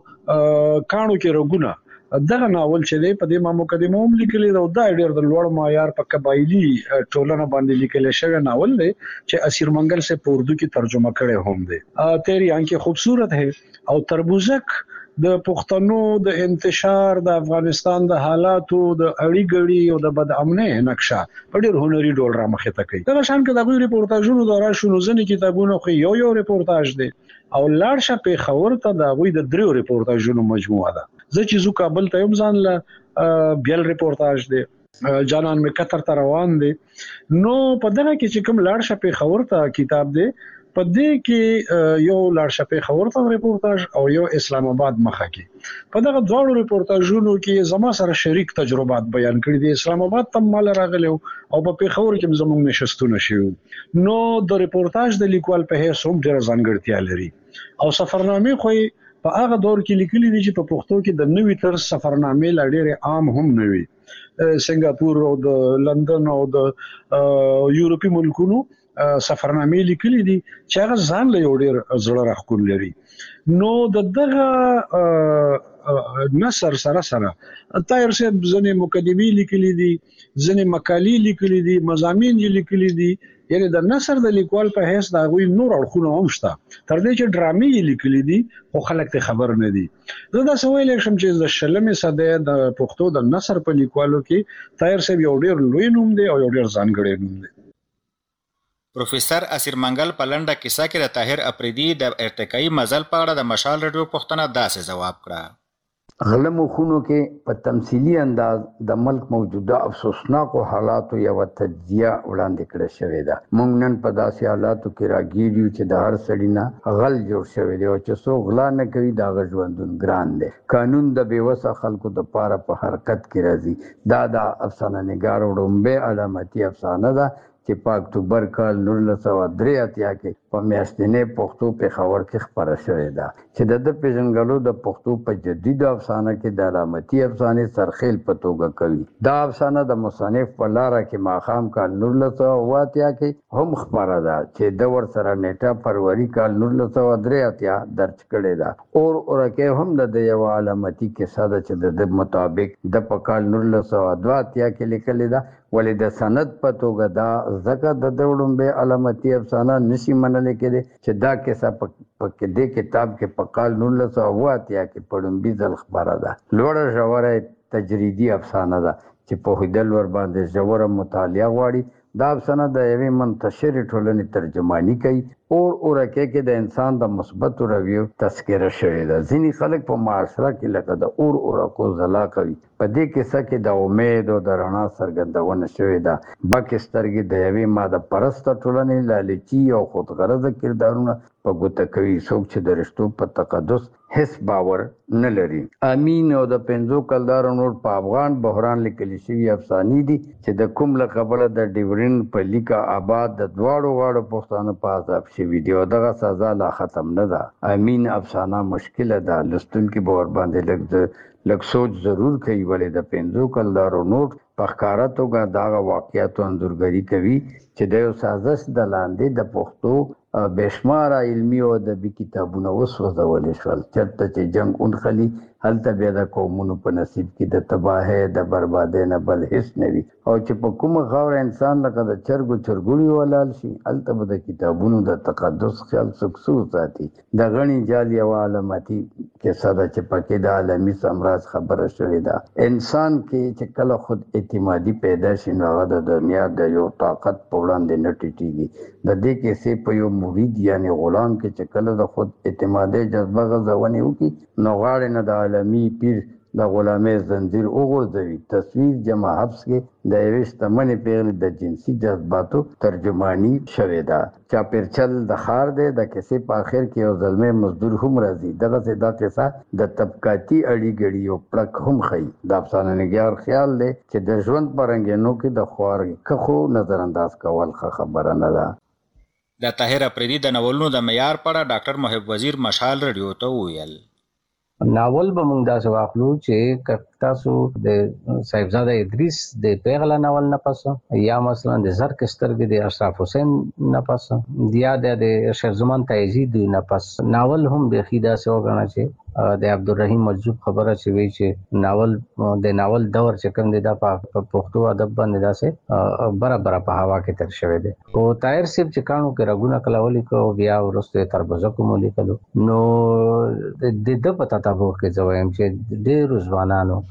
کانو کې رګونه دغه ناول چې دی په دې ما مقدمه هم لیکلې ده او دا ډېر د لوړ معیار په قبایلی ټولنه باندې لیکل شوی ناول دی چې اسیر منګل سے په اردو کې ترجمه کړي هم دی تیری آنکھیں خوبصورت ہے او تربوزک د پښتنو د انتشار د افغانستان د حالاتو د اړیګړی او د بدامنۍ نقشه په ډېر هنري ډول را مخې ته کوي دا شان کې د غوي ریپورتاژونو دورا شنو ځنې کتابونه خو یو ریپورتاج دی او لاړ شه په خبر ته د غوي د دریو ریپورتاژونو مجموعه ده زه چې زو کابل ته یم ځان له بیل ریپورتاج دی جانان می قطر ته روان دی نو په دغه کې چې کوم لاړ شه په خبر ته کتاب دی په دې کې یو لاړ شه په خبر ته ریپورتاج او یو اسلام آباد مخه کې په دغه دوه ریپورتاژونو کې زما سره شریک تجربات بیان کړي دي اسلام آباد تم مال راغلی او په خبر کې زموږ نشستونه شي نو د ریپورتاج د لیکوال په هیڅ هم ډېر ځانګړتیا لري او سفرنامه خو په هغه دور کې لیکلي دي چې په پښتو کې د نوې طرز سفرنامې لړ عام هم نه وي سنگاپور او د لندن او د یورپی ملکونو سفرنامې لیکلي دي چې هغه ځان له یو ډېر زړه راخکون لري نو دغه نثر سره طاهر صاحب ځنې مقدمې لیکلي دي ځنې مقالې لیکلي دي مضامین یې لیکلي دي یعنی د نثر د لیکوال په هیڅ دا غوي نور اړخونه هم شته تر دې چې ډرامې یې لیکلي دي خو خلک ته خبر نه دي زه دا سوال کوم چې د شلمې صدې د پښتو د نثر په لیکوالو کې طاهر صاحب یو ډېر لوی نوم دی او یو ډېر ځانګړی نوم دی پروفیسور اسیر منګل په لنډه کیسه کې د طاهر افریدي د ارتقایي مزل په اړه د مشال رادیو پوښتنه داسې ځواب کړه غله مخونو کې په تمثيلي انداز د ملک موجوده افسوسناکو حالاتو یو تجزیه وړاندې کړې شوې ده. موږ نن په داسې حالاتو کې راګیریو چې د هر سړي نه غل جوړ شوی دی او چې څوک غلا نه کوي دا هغه ژوندون ګران دی. قانون د بېوسه خلکو د پاره په حرکت کې راځي. دا د افسانه نګار وړومبی علامتي افسانه ده چې په اکتوبر کال 1983 کې په میاشتنۍ پښتو پېښور کې خپره شوې ده چې د پیژنګلو د پښتو په جدید افسانه کې د علامتي افسانې سرخیل په توګه کوي. دا افسانه د مصنف په لاره کې ماښام کال 1983 کې هم خپره ده چې د ورسره نیټه فروری کال 1983 درج کړې ده. اور اورکه هم د یو علامتي کیسه ده چې د مطابق د په کال 1982 کې لیکلې ده، ولې د سند په توګه دا ځکه د وړومبی علامتي افسانه نشي منل کېدی چې دا کیسه په دې کتاب کې په کال 1983 کې په لومړي ځل خپره ده. لوړه ژوره تجریدي افسانه ده چې په هدل ور باندې ژوره مطالعه غواړي. دا افسانه د یوې منتشرې ټولنې ترجمانی کوي. اور اورکه کې د انسان د مثبت رویو تذکره شوې ده. ځینې خلک په معاشره کې لکه د اور اورکو ځلا کوي. په دې کیسه کې د امید او د رڼا څرګندونه شوې ده. بکې سترګې د یوې ماده پرسته ټولنې لالچي او خودغرضه کردارونه په ګوته کوي. څوک چې د رښتو په تقدس هیڅ باور نه لري. امین او د 50 کلدارو نور په افغان بحران لیکل شوی افسانې دي چې د کوم له قبله د ډیورین په لیکه آباد د دواړو پښتانه په عذاب شوي دي او دغه سزا لا ختم نه ده. امین افسانه مشکله ده. لوستونکي به ور باندې لږ سوچ ضرور کوي، ولې د 50 کلدارو نوټ په ښکاره توګه دغه واقعیتو انځورګري کوي چې د یو سازش د لاندې د پښتو بېشماره علمي او ادبي کتابونه وسوځول شول. چېرته چې جنګ ونښلي هلته بیا د قومونو په نصیب کې د تباهۍ د بربادۍ نه بل هېڅ نه وي. او چې په کومه خاوره انسان لکه د چرګو چرګوړي ولال شي هلته به د کتابونو د تقدس خیال څوک ساتي. د غڼې جال یوه علامتي کیسه ده چې پکې د عالمي سمراج خبره شوې ده. انسان کې چې کله خود اعتمادي پیدا شي نو هغه د دنیا د یو طاقت په وړاندې نه ټیټېږي. د دې کیسې په یو مرید یعنی غلام کې چې کله د خود اعتمادۍ جذبه غځونې وکړي نو غاړې نه د عالمي پیر د غلامۍ زنځیر وغورځوي. تصویر جمع حبس کې د یوې شتمنې پیغلې د جنسي جذباتو ترجمانی شوې ده. چاپیرچل د ښار دی. د کیسې په آخر کې یو زلمی مزدور هم راځي. دغسې دا کیسه د طبقاتي اړیګړي یو پړک هم ښیي. د افسانه نګار خیال دی چې د ژوند په رنګینو کې د خوارکښو نظر انداز کول ښه خبره نه ده. د طاهر افریدي د ناولونو د معیار په اړه ډاکټر محب وزیر مشال رادیو ته وویل. ناول به موږ داسې واخلو چې تاسو د صاحبزاده ادریس د پیغله ناول نه پس یا مثلا د زرک سترګې د اشرف حسین نه پس یا د شیرزمان تایزی نه پس ناول هم بخی داسې وګڼه چې د عبدالرحیم مجذوب خبره چې وی چې ناول دور چې کوم دی دا په پښتو ادب باندې داسې برابر په هوا کې تر شوی دی. او طاهر صاحب چې کانو کې رګونه کلاولي کو بیا ورسته تربزه کوم لیکلو نو د پتا تاسو کې زویم چې ډېر ځوانانو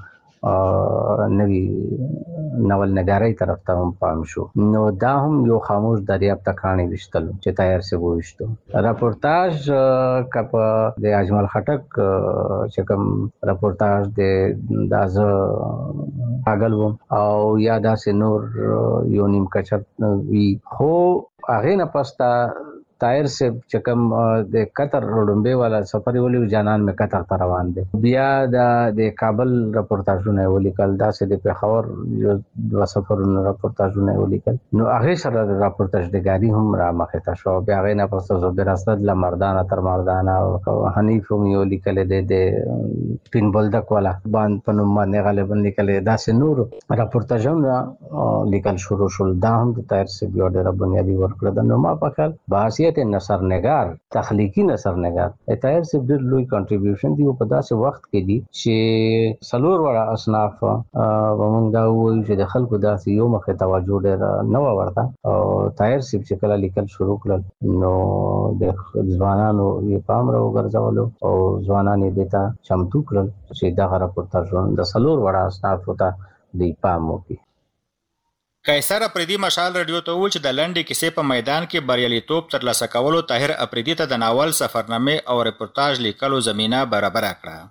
نوی ناول نګارۍ طرف ته هم پام شو. نو دا هم یو خاموش دریاب ته کاڼي وشتلو چې طاهر صاحب وشتو. راپورتاژ کپ د اجمل خټک چې کوم راپورتاژ د داز اگل و او یا داسې نور یو نیم کچر وی خو هغه نه پستا طاهر صاحب چې کوم د قطر روډمبه والا سفر ویلو جانان میں قطر ته روان دي. بیا د کابل راپورتاژونه ولیکل داسې د پیښور یو د سفرونو راپورتاژونه ولیکل. نو هغه سره د راپورتاژ دګاری هم را مخه تا شو. بیا هغه نه پس زبیر اسد ل مردانه تر مردانه او حنیف هم یو لیکل د سپین بلدک والا باندې پنوم باندې غالبا لیکل داسې نور راپورتاژونه لیکل شروع شول. دا هم د طاهر صاحب یو ډېر بنیادی ورکړه. نو ما په خیال باسي نثر نگار تخلیقی نثر نگار طاهر صاحب ډېر لوی کنټریبیوشن دی په داسې وخت کې دی چې څلور وړه اصناف ومونږ دا وایو چې د خلکو داسې یو مخه توجه ډېر نه ورته. او طاهر صاحب چې کله لیکل شروع کړل نو د ځوانانو یې پام را وګرځولو او ځوانان یې دیتا چمتو کړل چې دا راپورتاژونه د څلور وړه اصناف ته دی پام وکړي. قیصر افریدي مشال رادیو ته وویل چې د لنډې کیسې په میدان کې بریالیتوب ترلاسه کولو طاهر افریدي ته د ناول سفرنامې او رپورتاژ لیکلو زمینه برابره کړه.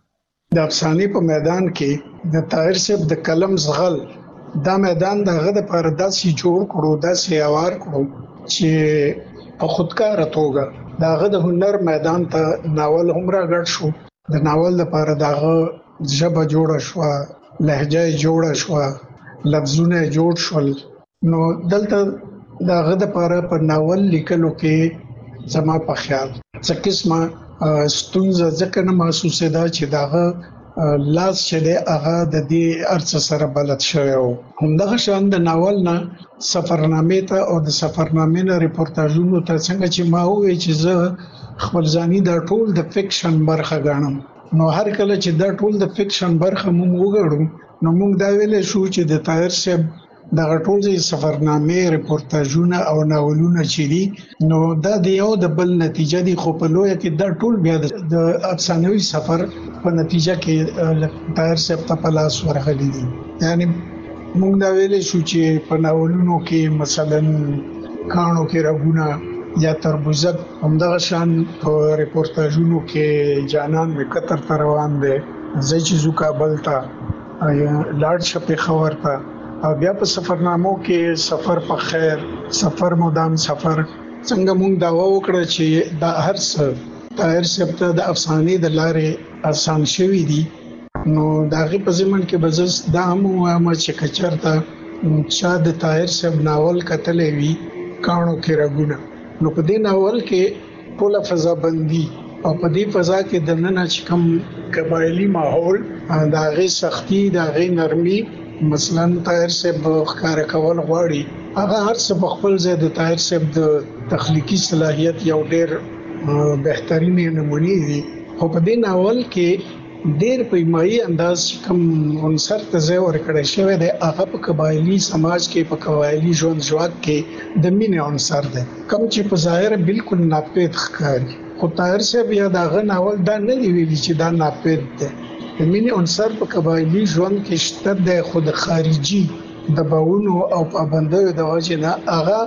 د افسانې په میدان کې د طاهر صاحب د قلم زغل دا میدان دغه د لپاره داسې جوړ کړو، داسې اوار کړو چې په خودکار توګه دغه د هنر میدان ته ناول هم راګړ شو. د ناول لپاره دغه ژبه جوړه شو، لهجه جوړه شو، لفظونه جوړ شول. نو دلته دغه د لپاره په ناول لیکلو کې زما په خیال څه قسمه ستونزه ځکه نه محسوسه ده چې دغه لاس چې دی هغه د دې ارڅ سره بلد شوی و. همدغه شان د ناول نه سفرنامې ته او د سفرنامې نه ریپورتاژونو ته څنګه چې ما وویل چې زه خپل ځاني دا ټول د فکشن برخه ګڼم، نو هر کله چې دا ټول د فکشن برخه مونږ وګړو نو مونږ دا ویل شو چې د طاهر صاحب دغه ټول سفرنامې، ریپورتاژونه او ناولونه چې دي نو دا د یو د بل نتیجه دي، خو په لویه کې دا ټول بیا د افسانوي سفر په نتیجه کې طاهر صاحب ته په لاس ورغلي دي. یعنی موږ دا ویلې شو چې په ناولونو کې مثلا کانو کې رغونه یا تربوزک، همدغه شان په ریپورتاژونو کې جانان می قطر ته روان دی، زه چې زو کابل ته لاړ شم پېښور ته، او بیا په سفرنامو کې سفر په خیر، سفر مدام سفر. څنګه موږ دا وکړه چې دا هر څه طاهر صاحب ته د افسانې د لارې آسان شوي دي. نو دا غي په ځمن کې بزس دا هم وایم چې کچرته چا د طاهر صاحب ناول کتلې وي کانو کې رغونه، نو په دې ناول کې ټوله فضا بندي او په دې فضا کې د نن چې کوم قبایلی ماحول دا غي سختي، دا غي نرمي مثلا طاهر صاحب ښکار کول غواړي، هغه هر څه په خپل ځای د طاهر صاحب د تخلیقي صلاحیت یو ډېر بهترینه نمونه دي. خو په دې ناول کې ډېر په ایمایي انداز کوم عنصر ته ځای ورکړی شوی دی، هغه په قبایلی سماج کې، په قبایلی ژوند ژواک کې د مینې عنصر دی، کوم چې په ظاهر بالکل ناپید ښکاري. خو طاهر صاحب یا دغه ناول دا نه دی ویلي چې دا ناپید دی. د مینې عنصر په قبایلی ژوند کې شته دی، خو د خارجي دباونو او پابندیو د وجې نه هغه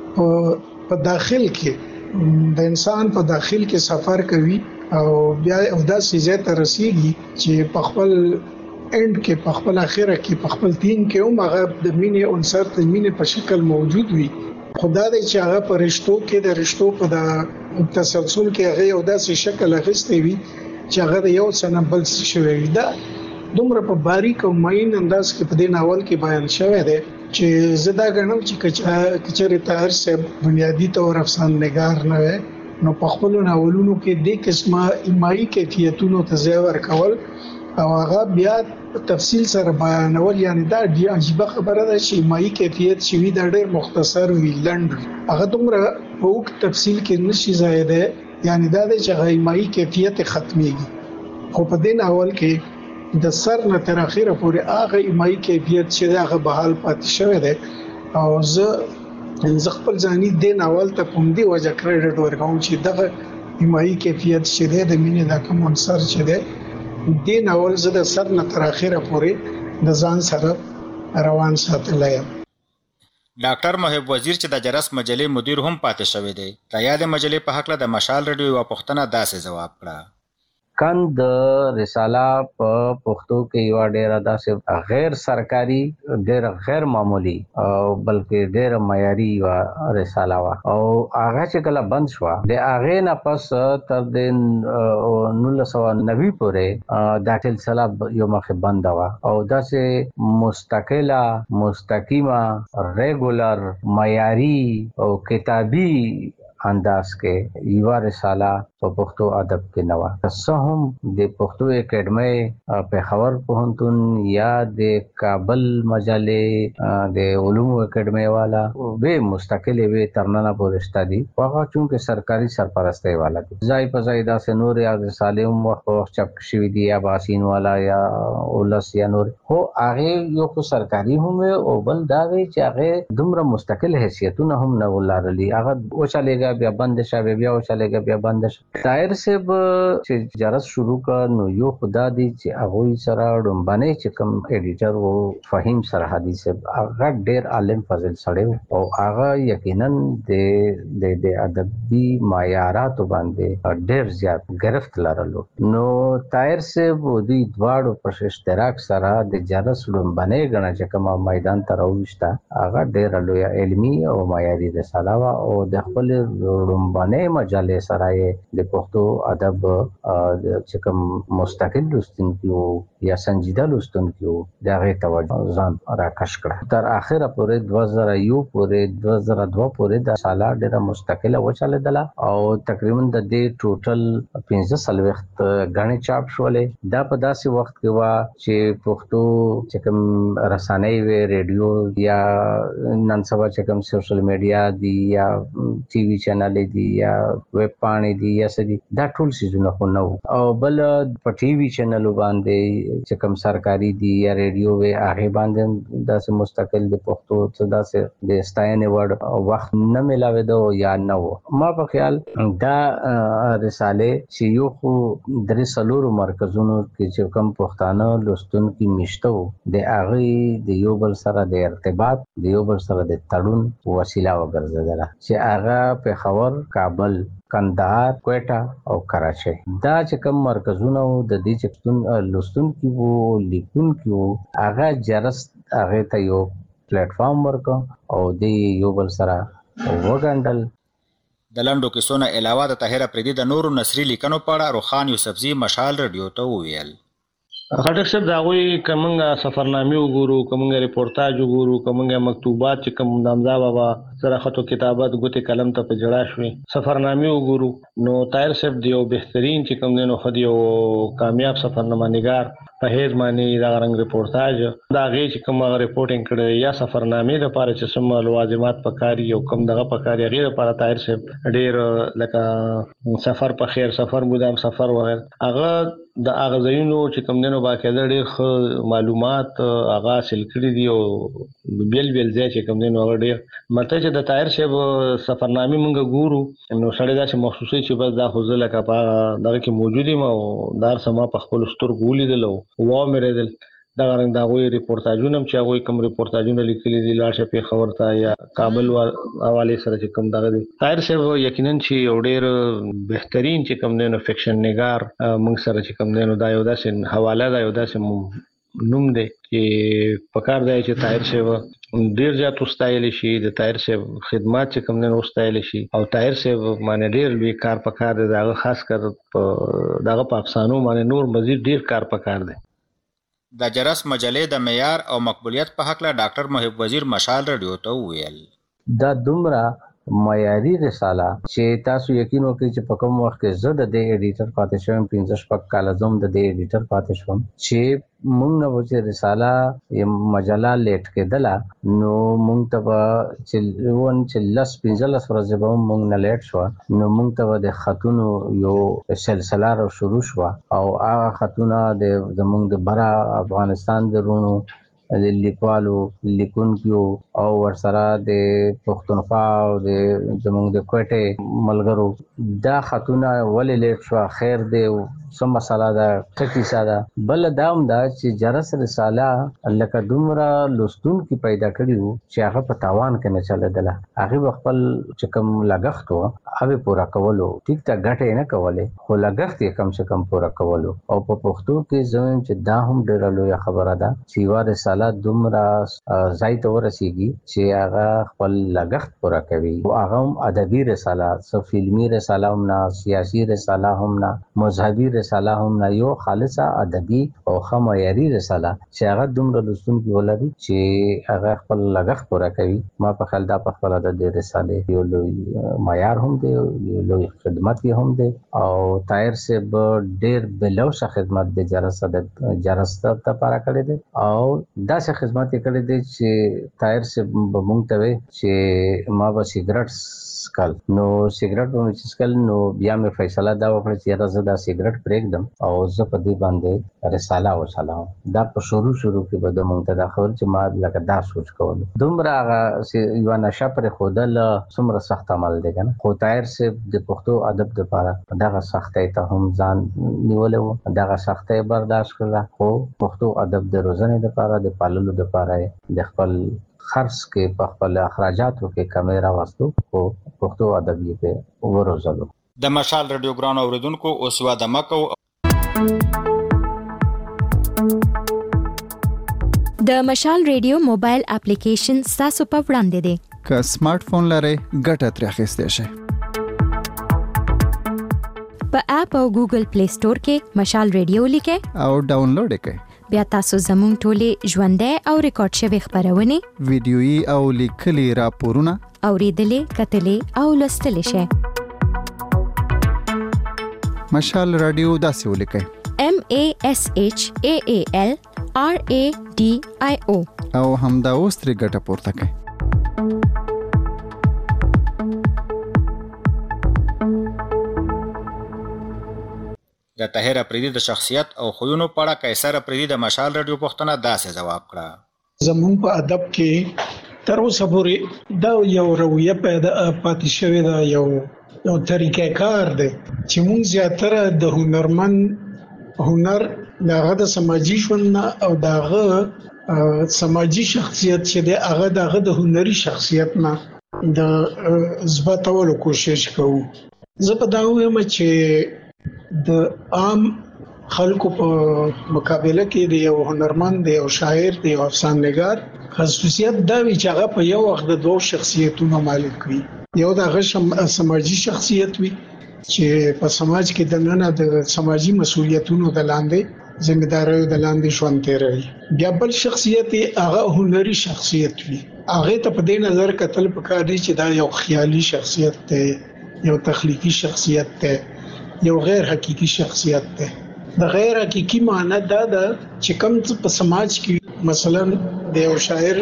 په داخل کې د انسان په داخل کې سفر کوي او بیا داسې ځای ته رسیږي چې په خپل اند کې، په خپل اخره کې، په خپل دین کې هم هغه د مینې عنصر د مینې په شکل موجود وي. خدا دې چې هغه په رشتو کې د رشتو په تسلسل کې هغه یو داسې شکل اخیستی وي چې هغه یو څه نه بل څه شوی وي. دا دومره په باریک او مین انداز کې په دې ناول کې بیان شوی دی چې زه دا ګڼم چې کچېرې طاهر صاحب بنیادی طور افسانه نګار نه وي نو په خپل ناولونو کې د قسمه ایمایي کیفیتونو ته ځای ورکول او هغه بیا تفصیل سره بیانول. یعنی دا ډېر عجیب خبره ده چې ایمایي کیفیت چې وي دا ډېر مختصر وي، لنډ، هغه دومره په وګ تفصیل کې نشي ځای دی. یعنی دا د ایمایي کیفیت ختميږي. خو په دې ناول کې د سر نه تر اخره پورې هغه ایمایي کیفیت چې هغه بحال پاتې شوی دی او زه خپل ځاني د ناول ته کوم دی وجه کریډټ ورکوم چې دغه ایمایي کیفیت چې د مینې د کوم عنصر چې دی د ناول زه د سر نه تر اخره پورې د ځان سره روان ساتلی یم. ډاکټر محب وزیر چې د جرس مجلې مدیر هم پاتې شوی دی، د یاد مجلې په حق له د مشال رادیو یو پوښتنه داسې جواب کړه. کند رساله په پښتو کې یو ډېر داسې غیر سرکاري، ډېر غیر معمولی او بلکې ډېر معیاري رساله وا او هغه چې کله بند شو د هغه نه پس تر د 1990 پورې دا سلسله یو مخه بند وا او داسې مستقله، مستقیمه، ریګولر، معیاري او کتابي انداز کې یو رساله په پښتو ادب کې نوا. څه هم د پښتو اکیډمي په خبر پوهنتون یا د کابل مجلې د علومو اکیډمي والا به مستقل وي ترننه پورشته دي، هغه چونکه سرکاري سرپرستی والا دي. ځای په ځای داسې نور یا رساله هم وخت چاپ شوی دي یا باسین والا یا اولس یا نور، خو هغه یو خو سرکاري هم او بل دا وی چې هغه دومره مستقل حیثیتونه هم نه ولرلي. هغه وچلېږي وچلېګا بیا بند شوه بیا وچلېګا بیا بند شوه. طاهر صاحب چې جرس شروع کړ نو یو خدا دی چې هغه سره ډومبنه چې کوم ایډیټر وو فهیم سرحدي صاحب هغه ډېر عالم فضل سړی او هغه یقینا د ادبي معیارات باندې ډېر زیات گرفت لرلو. نو طاهر صاحب دوی دواړو په اشتراک سره د جرس ډومبنه غنا چې کوم میدان ته راوښتا هغه ډېر لوی علمي او معیاري رساله وا او د خپل ډومبنه مجله سره د پښتو ادب چې کوم مستقل لوستونکو یا سنجیده لوستونکو دغه توجه ځان راکش کړ. تر اخره پورې 2001 پورې 2002 پورې د سالا ډېر مستقله وچاله او تقریبا د دې ټوټل 15 وخت غاڼې چاپ شولې. دا په داسې وخت کې وا چې پښتو چې کوم رسانې وي ریډیو یا نن سبا چې کوم سوشل میډیا دی یا ټي وي چینل دی یا ویب پاڼې دی یا سدي دا ټول سيزونه خو نو او بل په ټي وي چینل باندې چې کوم سرکاري دی یا ریډیو وي هغه باندې داسې مستقل د پښتو څخه داسې د ستاینې وړ وخت نه ملاوي دو یا نو. ما په خیال دا رساله چې یو خو درې سلور مرکزونو کې چې کوم پښتانه لوستونکو مشته د هغه د یو بل سره د ارتباط د یو بل سره د تړون وسیله وګرځیدله چې هغه په خبر کابل کندهار کوټا او کراچي دا چې کوم مرکزونه د دې چې لوستونکو وو لیکونکو هغه جرس هغه ته یو پلیټ فارم ورکو او د یو بل سره وګڼل. د لنډو کیسو نه علاوه د طاهر افریدي د نورو نثري لیکنو په اړه روخان یوسفزي مشال رادیو ته وویل. خټک صاحب دا غوي کومه سفرنامه وګورو کومه ریپورتاج وګورو کومه مکتوبات چې کوم نامزا بابا سره خطو کتابت ګوتې قلم ته په جړا شوي سفرنامه وګورو نو طاهر صاحب دی یو بهترین چې کوم دینو خدي او کامیاب سفرنامه نگار په هیڅ معنی دا رنګ ریپورتاج دا غي چې کوم ریپورټینګ کړي یا سفرنامه د لپاره چې سم لوازمات پکاري او کوم دغه پکاري غیر لپاره طاهر صاحب ډېر لکه سفر په خیر سفر مدام سفر وغیرہ هغه د اغزینو چې کوم دینو باقاعده ډېر معلومات هغه حاصل کړي دي او بیل ځای چې کوم دینو هغه ډېر مته چې د طاهر صاحب سفرنامه مونږ ګورو نو سړی دا چې مخصوصي چې بس دا خو زله کا دغه کې موجودي ما دار سما په خپل سترګو لیدل او مې دل دا رنګ دا غوي ریپورتاجونه چې هغه کوم ریپورتاجونه لیکلي دي لاشه په خبرته یا کابل حواله سره چې کوم دغه دي طاهر صاحب یقینا چې یو ډېر بهترین چې کوم دینو فکشن نگار موږ سره چې کوم دینو دا یو داسې حواله دا یو داسې نوم دی چې پکار دی چې طاهر صاحب ډیر زیات واستایل شي د طاهر صاحب خدمات چې کوم نه واستایل شي او طاهر صاحب باندې ډیر لوی کار پکار دی داغه خاص کر دغه په افسانو باندې نور مزید ډیر کار پکار دی. د جرس مجلې د معیار او مقبولیت په حق له ډاکټر محب وزیر مشال رادیو ته وویل. دا دومره معیاري رساله چې تاسو یقین وکړئ چې په کوم وخت کې زه د دې ایډیټر پاتې شوم 15 کال زم د دې ایډیټر پاتې شوم چې مونږ نه وځي رساله مجله لیټ کېدله نو مونږ ته چې لس 15 ورځې به مونږ نه لیټ شو نو مونږ ته د خطونو یو سلسله را شروع شو او هغه خطونه د زمونږ د برا افغانستان درونو د لیکوالو لیکونکو او ورسره د پښتونخوا او د زمونږ د کوټې ملګرو دا خطونه ولې لیټ شو خیر دی سم مساله دا ټکی ساده بل داوم دا چې جرس رساله لکه دومره لوستون کی پیدا کړیو چې هغه په تاوان کې نه چلیدله هغه خپل چې کوم لګښت و هغه پورا کولو ټیک تا غټه نه کوله خو لګښت یې کم څه کم پورا کولو او په پښتو کې زموږ چې دا هم ډېر لوی خبره ده چې وا رساله دومره ځای ته ورسیږي چې هغه خپل لګښت پورا کوي او هغه هم ادبي رساله سو فلمي رساله هم نه سیاسي رساله هم نه مذهبي رساله هم نه یو خالصه ادبي او خمایري رساله چې هغه دومره لوستونکي ولري چې هغه خپل لګښت پورا کوي ما په خیال دا په خپل د رساله یو لوی معیار هم دی یو لوی خدمت هم دی او طاهر صاحب ډېر بلوسه خدمت د جرس ته لپاره کړی دی او دا څه خدمت کړی دی چې طاهر صاحب مونږ ته چې ما به سیګریټ سکل نو سیګریټ په چسکل نو بیا مې فیصله دا وکړه چې دا زه دا سیګریټ پرې پرېږدم او زه په دې باندې رساله وچلاوم. دا په شروع کې به د مونږ ته دا خبر چې ما لکه دا سوچ کول دومره هغه یو نشه پر خودل څومره سخت عمل دی کنه. خو طاهر صاحب د پښتو ادب لپاره دغه سختۍ ته هم ځان نیولې و، دغه سختۍ برداشت کړه، خو پښتو ادب د روزنې لپاره د پاللو لپاره د خپل خرڅ کې په خپل اخراجاتو کې کمی راوستو او پښتو ادب یې په وروزلو. د مشال رادیو ګران اوریدونکو اوس واده مکو. د مشال رادیو موبایل اپلیکیشن تاسو په وړاندې دی. که سمارټ فون لرئ ګټه ترې اخیستی شئ. په اپ او ګوګل پلی سٹور کې مشال رادیو لیکئ او ډاونلوډ یې کړئ. بیا تاسو زموږ ټولې ژوندۍ او ریکارډ شوي خبرونه، ویډیويي او لیکلي راپورونه اوریدلې، کتلې او لوستلې شئ. مشال رادیو داسې ولیکئ: MASHAAL RADIO او همدا اوس ترې ګټه پورته کړئ. د طاهر افریدي د شخصیت او خویونو په اړه قیصر افریدي د مشال رادیو پوښتنه داسې جواب کړه: زمون په ادب کې تر اوسه پورې دا یو رویه پیدا پاتې شوې ده، یو طریقې کار دی چې مونږ زیاتره د هنر دغه د سماجی ژوند او دغه سماجی شخصیت چې دی هغه دغه د هنري شخصیت نه د اثباتولو کوشش کوو. زه په دا وایم چې د عام خلکو په مقابله کې دی یو هنرمند دی، یو شاعر دی، یو افسانه‌نگار خصوصیت دا وی چې هغه په یو وخت د دوه شخصیتونو مالک وي. یو دغه سماجی شخصیت وي چې په سماج کې د نن د سماجی مسولیتونو د لاندې ځمېداريو د لاندې ژوند تیروي. بیا بل شخصیت هغه هنري شخصیت وي. هغه ته په دې نظر کتل پکار دی چې دا یو خیالي شخصیت دی، یو تخلیقي شخصیت دی، یو غیر حقيقي شخصیت دی. د غیر حقيقي معنی دا ده چې کوم په سماج کې مثلا د یو شاعر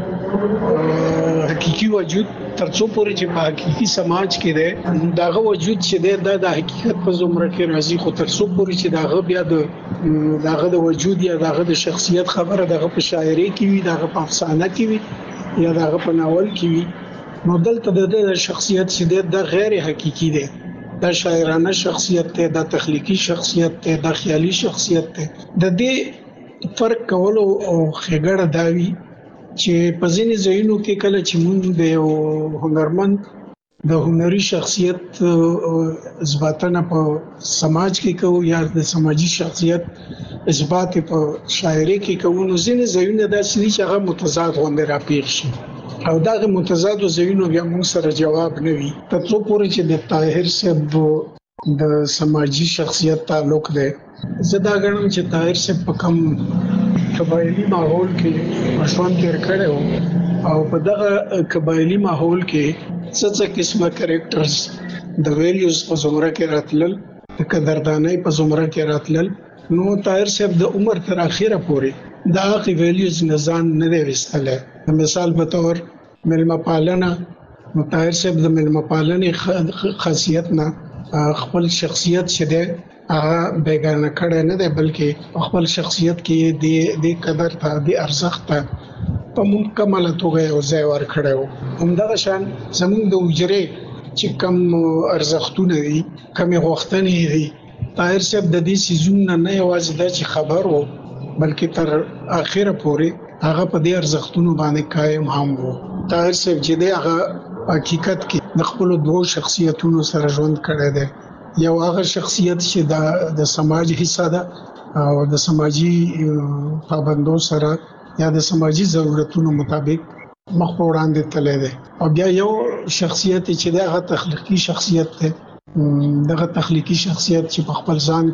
حقيقي وجود ترڅو پورې چې په حقيقي سماج کې دی داغه وجود چې دی د حقیقت په زمره کې راځي، خو ترڅو پورې چې داغه بیا داغه د وجود یا داغه د شخصیت خبره داغه په شاعري کې وي، داغه په افسانه کې وي یا داغه په ناول کې وي، نو دلته د شخصیت چې دی د غیر حقيقي دی، دا شاعرانه شخصیت ته، دا تخلیقي شخصیت ته، دا خیالي شخصیت ته. د دې فرق کولو او خګړه داوی چې په ځینې ځایونو کې کله چې مونږ د یو هنرمند د هنري شخصیت اثباتنه په سماج کې کوو یا د سماجی شخصیت اثبات په شاعري کې کوو، نو ځینې ځایونه داسې دي چې هغه متضاد غونډه راپېښ شي او دغه متضاد ځایونو بیا موږ سره جواب نه وي. ترڅو پورې چې د طاهر صاحب د سماجی شخصیت تعلق دی، زه دا غواړم چې طاهر صاحب په کوم قبایلی ماحول کې ژوند تیر کړی او په دغه قبایلی ماحول کې څه قسمه کریکټرز د ویلیوز په زمره کې راتلل، د قدردانۍ په زمره کې راتلل، نو طاهر صاحب د عمر تر اخره پورې دا هغه ویلیوز نزان نه دی وستله. مثال په تور ملما پالنه، نو طاهر صاحب د ملما پالنې خاصیت نه خپل شخصیت چې دی هغه بیگانه کړی نه دی، بلکې خپل شخصیت کې د قدر ته د ارزښت ته په مکمله توګه یو ځای ورکړی و. همدغه شان زموږ د حجرې چې کم ارزښتونه دي، کمې غوښتنې دي، طاهر صاحب د دې سیزون نه یوازې دا چې خبر وو بلکې تر اخره پورې هغه په دې ارزښتونو باندې قائم هم وو. طاهر صاحب چې دی هغه حقیقت کې د خپل دوه شخصیتونو سره ژوند کړی دی. یو هغه شخصیت چې د سماج حصہ ده او د سماجی پابندو سره یا د سماجی ضرورتونو مطابق مخ په وړاندې تللی دی، او بیا یو شخصیت چې دی هغه تخلیقي شخصیت دی. دغه تخلیقي شخصیت چې په خپل ځان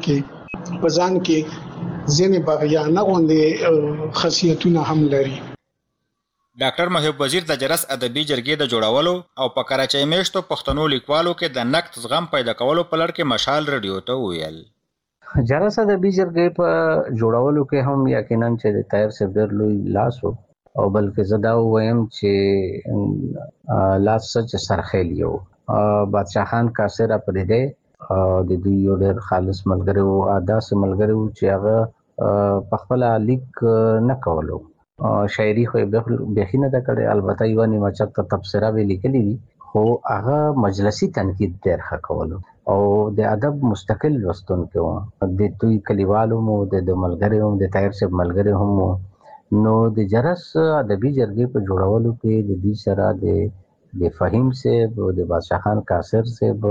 کې ځینې باغیانه غوندې خاصیتونه هم لري. ډاکټر محب وزیر د جرس ادبي جرګې د جوړولو او په کراچۍ میشتو پښتنو لیکوالو کې د نقد زغم پیدا کولو په لړ کې مشال رادیو ته ویل: جرس ادبي جرګې په جوړولو کې هم یقینا چې د طاهر صاحب ډېر لوی لاس و، او بلکې زه دا وایم چې لاس چې سرخیل یو بادشاہ خان کاسر اپریدي د دوی یو ډېر خالص ملګری وو، داسې ملګری وو چې هغه په خپله لیک نه کولو. شاعري خو یې بیخي نه ده کړې، البته یوه نیمه چپه تبصره به لیکلي وي، خو هغه مجلسي تنقید ډېر ښه کولو او د ادب مستقل لوستونکی و. د دوی کلیوالو مو د ملګری هم د طاهر صاحب ملګری هم و. نو د جرس ادبي جرګې په جوړولو کې د دوی سره د فهیم صاحب او د بادشاه خان کاسر صاحب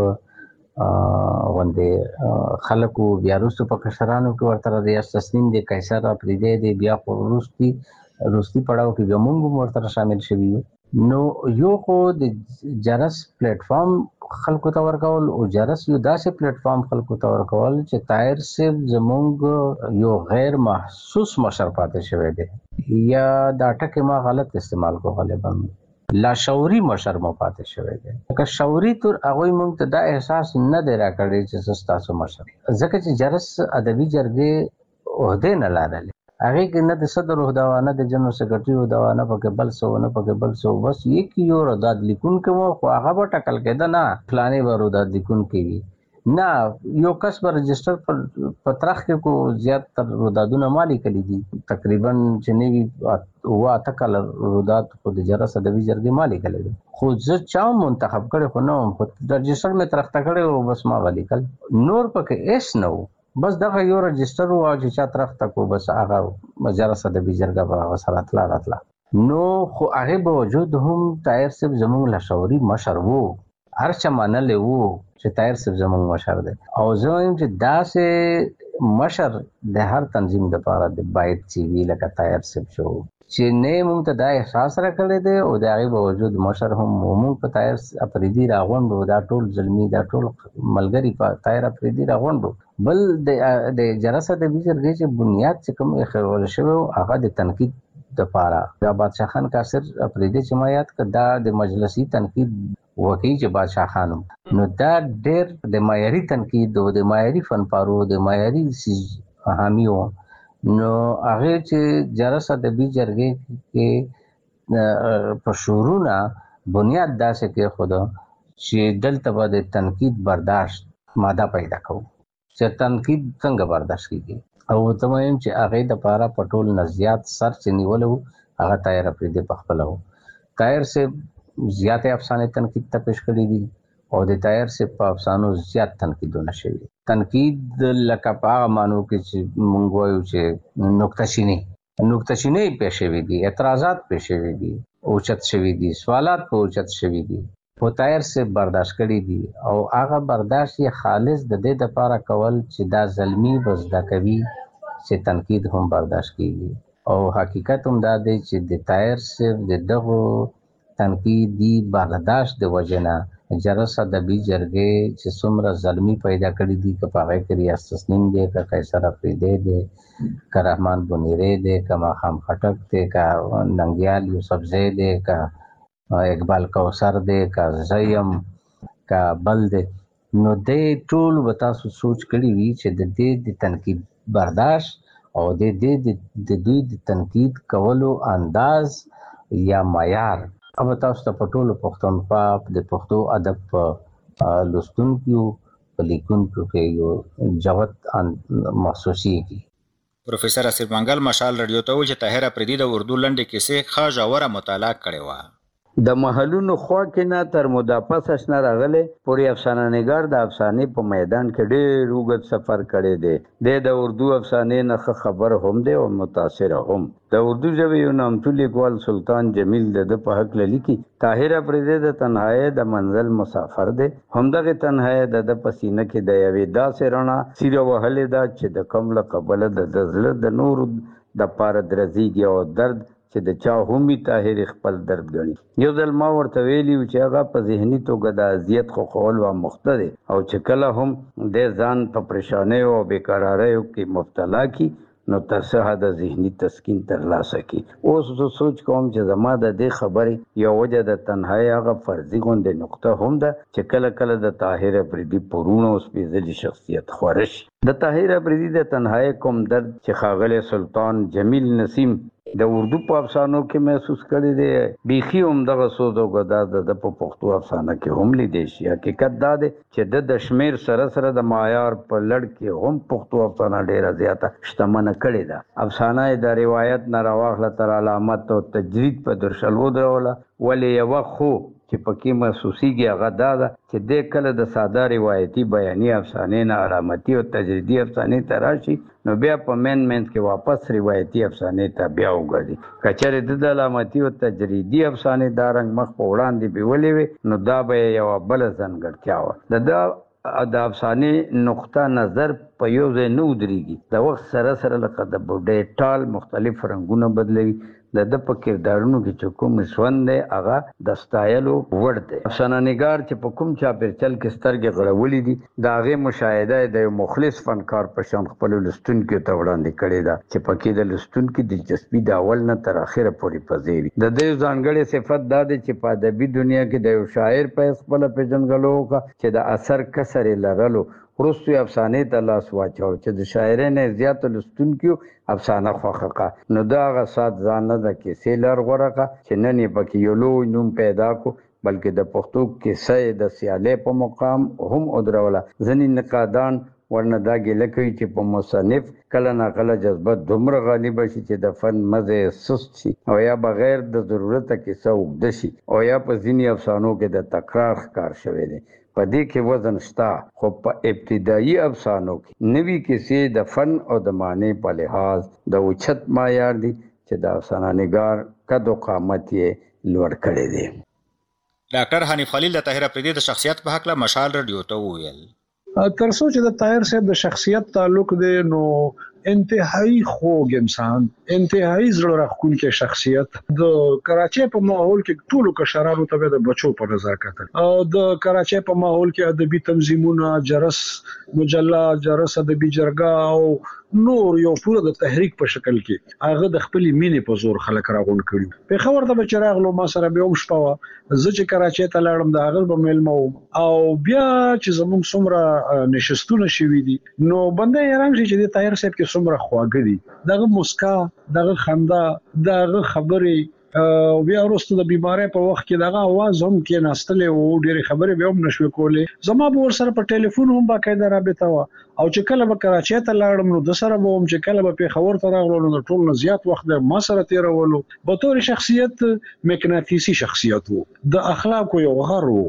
غوندې خلکو بیا وروسته په کشرانو کې ورته ریاض تسنیم دی، قیصر افریدی دی، بیا خو روستي پړاو کې بیا موږ هم ورته شامل شوي یو. نو یو خو د جرس پلیټ فارم خلکو ته ورکول او جرس یو داسې پلیټ فارم خلکو ته ورکول چې طاهر صاحب زموږ یو غیر محسوس مشر پاتې شوی دی، یا دا ټکي ما غلط استعمال کو غالبا لاشعوري مشر مو پاتې شوی دی. که شعوري تر هغوی موږ ته دا احساس نه دی راکړی چې زه ستاسو مشر، ځکه چې جرس ادبي جرګې عهدې نه لرلې، هغې کې نه د صدر عهده وه، نه د جنرال سیکرټري عهده وه، نه پکې بل څه و، نه پکې بل څه و، بس یو روداد لیکونکی و، خو هغه به ټاکل کېده نه فلانې به روداد لیکونکی وي، نه یو کس به رجسټر په ترخ کې کو زیات تر رودادونه ما لیکلي دي، تقریبا چې نه وي 8 کاله روداد خو د جرس ادبي جرګې ما لیکلی دي، خو زه چا منتخب کړی خو نه وم، رجسټر مې ترخته کړی و، بس ما به لیکل، نور پکې هېڅ نه و، بس دغه یو رجسټر و چې چا ترخته کو بس هغه جرس ادبي جرګه به هغه سره تله راتله. نو خو هغې باوجود هم طاهر صاحب زموږ لاشعوري مشر و، هر چا منلی و چې طاهر صاحب زموږ مشر دی، او زه وایم چې داسې مشر د هر تنظیم دپاره باید چې وي لکه طاهر صاحب شو، چې نه موږ ته دا احساس راکړی دی او د هغې باوجود مشر هم موږ په طاهر افریدي راغونډو، دا ټول زلمي دا ټول ملګري په طاهر افریدي راغونډو. بل د جرس ادبي جرګې چې بنیاد چې کوم ایښودل شوی و هغه د تنقید دپاره، دا بادشاه خان کاسر افریدي چې ما یاد کړ دا د مجلسي تنقید وکړي چې بادشاه خان، نو دا ډېر د معیاري تنقید او د معیاري فنپارو د معیاري حامي و. نو هغې چې جرس ادبي جرګې کې په شعورونه بنیاد داسې کېښوده چې دلته به د تنقید برداشت ماده پیدا کوو چې تنقید څنګه برداشت کېږي، او ته وایم چې هغې دپاره په ټول نه زیات سر چې نیولی و هغه طاهر افریدي پخپله و. طاهر صاحب زیاتې افسانې تنقید ته پیش کړي دي او د طاهر صاحب په افسانو زیات تنقیدونه شوي، تنقید لکه په هغه معنو کې چې موږ وایو چې نکته چینۍ پیښ شوي دي، اعتراضات پیښ شوي دي، اوچت شوي دي، سوالات په اوچت شوي دي، خو طاهر صاحب برداشت کړي دي او هغه برداشت یې خالص د دې دپاره کول چې دا زلمي به زده کوي چې تنقید هم برداشت کېږي. او حقیقت هم دا دی چې د طاهر صاحب د دغو تنقیدي برداشت د وجې نه جرس ادبي جرګې چې څومره زلمي پیدا کړي دي، که په هغې کې ریاض تسنیم دی، که قیصر افریدی دی، که رحمان بنیری دی، که ماښام خټک دی، که ننګیال یوسفزی دی، که اقبال کوثر دی، که زه یم، که بل دی، نو دی ټول به تاسو سوچ کړي وي چې د دې د تنقید برداشت او د دوی د تنقید کولو انداز یا معیار अब تاسو ته په ټولو پښتونخوا د پښتو ادب په لوستونکو په لیکونکو کې یو جوت محسوسیږي. پروفیسور اسیر منګل مشال رادیو ته وایي چې طاهر افریدي د اردو لنډې کیسې ښه ژوره مطالعه کړې وه. د محلونو خوا کې نه تر مدافع سشنه راغلی پورې افسانه نګار د افسانې په میدان کې ډېر اوږد سفر کړی دی. د اردو افسانې نه ښه خبر هم دی او متاثره هم. د اردو ژبې یو نامتو لیکوال سلطان جمیل د ده په هکله لیکي طاهر افریدی د تنهایۍ د منزل مسافر دی. همدغې تنهایۍ د ده په سینه کې د یوې داسې رڼا څیره وهلې ده چې د کم له کبله د زړه د نورو دپاره درزیږي او درد چې د چا همي طاهر خپل درد ګڼي. یو ځل ما ورته ویلي و چې هغه په ذهني توګه د اذیت خوښول واموخته دی او چې کله هم د ځان په پریشانیو او بېقراریو کې مبتلا کي نو تر څه حده ذهني تسکین ترلاسه کړي. اوس زه سوچ کوم چې زما د دې خبرې یو وجه د تنهایۍ هغه فرضي غوندې نقطه هم ده چې کله کله د طاهر افریدي په روڼ او سپېڅلي شخصیت خوره شي. د طاهر افریدي د تنهایۍ کوم درد چې ښاغلی سلطان جمیل نسیم د اردو په افسانو کې محسوس کړی دی بیخي هم دغه سوز او ګدا د په پښتو افسانه کې هم لیدل شي. حقیقت دا دی چې د شمیر سره سره د معیار په لړ کې هم پښتو افسانه ډیره زیاته شتمنه کړې ده. افسانه د روایت نه راواخله تر علامت او تجرید په درشل ودروله، ولې یو خو چې پکې محسوسیږي هغه دا ده چې د کله د ساده روایتي بیاني افسانې نه علامتي او تجریدي افسانې ته راشي نو بیا په منځ کې واپس روایتي افسانې ته بیا وګرځي. که چېرې د علامتي او تجریدي افسانې دا رنګ مخ په وړاندې بیولې وي نو دا به یوه بله ځانګړتیا وه. د افسانې نقطه نظر په یو ځای نه ودرېږي، د وخت سره سره لکه د بوډۍ ټال مختلف رنګونه بدلوي. د په کردارونو کې چې کوم ژوند دی هغه د ستایلو وړ دی. افسانه نګار چې په کوم چاپېرچل کې سترګې غړولې دي د هغې مشاهده د یو مخلص فنکار په شان خپلو لوستونکو ته وړاندې کړې ده چې پکې د لوستونکي دلچسپي د اول نه تر اخره پورې په ځای وي. د دې ځانګړې صفت دا دی چې په ادبي دنیا کې د یو شاعر په حیث خپله پېژندګلو وکړه چې د اثر کسر یې لرلو وروستو یې افسانې ته لاس واچوه چې د شاعرۍ نه یې زیاتو لوستونکو افسانه خوښه کړه. نو د هغه سات ځان نه د کیسې لار غوره کړه چې نن یې پکې یو لوی نوم پیدا کړو، بلکې د پښتو کیسه یې د سیالۍ په مقام هم ودروله. ځینې نقادان ورنه دا ګیله کوي چې په مصنف کله ناکله جذبه دومره غالبه شي چې د فن مزه سست شي او یا بغیر د ضرورته کیسه اوږده شي او یا په ځینې افسانو کې د تکرار ښکار شوی دی. په دې کې وزن شته، خو په ابتدایي افسانو کې نوي کیسې د فن او د معنی په لحاظ د اوچت معیار دي چې د افسانه نګار قد و قامت یې لوړ کړی دی. ډاکټر حنیف خلیل د طاهر افریدي د شخصیت په هکله مشال رادیو ته وویل تر څو چې د طاهر صاحب د شخصیت تعلق دی نو انتهایی خوږ انسان، انتهایی زړه راښکونکی شخصیت. د کراچۍ په ماحول کې ټولو کشرانو ته د بچو په نظر کتل او د کراچۍ په ماحول کې ادبي تنظیمونه، جرس مجله، جرس ادبي جرګه او نور یو پوره د تحریک په شکل کې هغه د خپل مینې په زور خلک راغون کړي. په خبر ته چې راغلو ما سره به هم شپه زه چې کراچۍ ته لاړم د هغه په میلمه او بیا چې زموږ څومره نشستونه شوي دي نو بنده حیران شي چې د طاهر صاحب کې څومره خواږه دي، دغه مسکا، دغه خندا، دغه خبرې او بیا وروسته د بیماری په وخت کې دغه आवाज هم کې ناستلې او ډېرې خبرې به هم نشو کولې. زما به ور سره په ټلیفون هم باقاعده رابطه و او چې کله به کراچۍ ته لاړم نو د سره به هم چې کله به پیښور ته راغلو نو د ټول نه زیات وخت ما سره تیرولو. په تور شخصیت مقناطیسي شخصیت وو، د اخلاقو یو غر وو،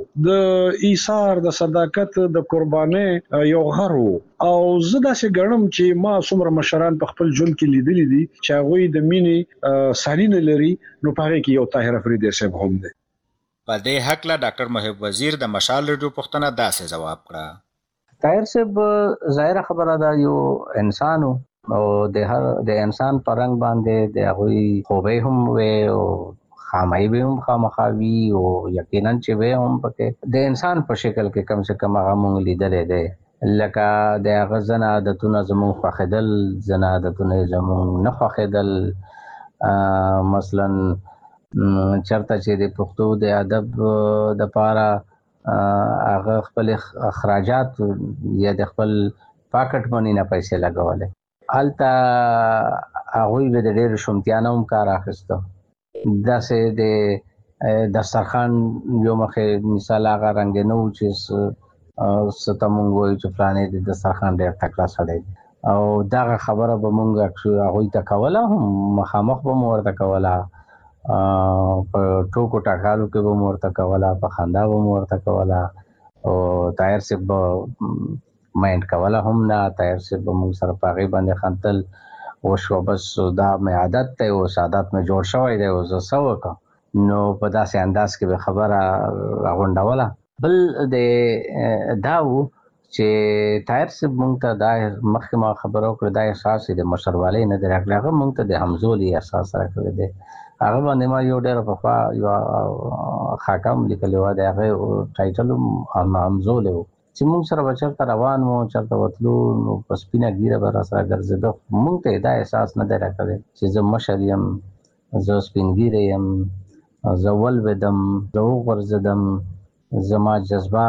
د ایثار، د صداقت، د قربانۍ یو غر وو او زه داسې ګڼم چې ما څومره مشران په خپل ژوند کې لیدلي دي چې هغوی د مینې ساری نه لري نو په هغې کې یو طاهر افریدي صاحب هم دی. په دې هکله ډاکټر محب وزیر د مشال رادیو پوښتنه داسې ځواب کړه. طاهر صاحب ظاهره خبره ده یو انسان او د انسان په رنګ باندې د هغوی خوبۍ هم وې او خامۍ به هم خامخا وي او یقینا چې وې هم پکې د انسان په شکل کې کم سے کم هغه مونږ لیدلی دی. لکه د هغه ځنه عادتونه زمونږ خوښېدل، ځنه عادتونه زمونږ نه خوښېدل. مثلا چرته چې د پښتو د ادب دپاره هغه خپل اخراجات یا د خپل پاکټ منی نه پیسې لګولې، هلته هغوی به د ډېرو شومتیا نه هم کار اخیسته. داسې د دسترخوان یو مخې مثال هغه رنګې نه و چې څه ته مونږ وایو چې فلانې د دسترخوان ډېر تکړه سړی دی او دغه خبره به مونږ هغوی ته کوله، هم مخامخ به مو ورته کوله، په ټوکو ټکالو کې به مو ورته کوله، په خندا به مو ورته کوله او طاهر صاحب به مایند کوله هم نه. طاهر صاحب به مونږ سره په هغې باندې خندل وشوه، بس دا مې عادت دی، اوس عادت مې جوړ شوی دی، اوس زه څه وکړم نو په داسې انداز کې به خبره راغونډوله. بل د دا و چې طاهر صاحب مونږ ته دا مخکې ما خبره وکړه دا احساس یې د مشروالۍ نه دی راکړی، هغه مونږ ته د همزولي احساس راکړی دی. هغه باندې ما یو ډېره پخوا یوه خاکه هم لیکلې وه، د هغې ټایټل هم همزولی و چې مونږ سره به چېرته روان وو، چېرته وتلو نو په سپینه ګیره به راسره ګرځېده. مونږ ته یې دا احساس نه دی راکړی چې زه مشر یم، زه سپین ګیری یم، زه ولوېدم، زه وغورځېدم، زما جذبه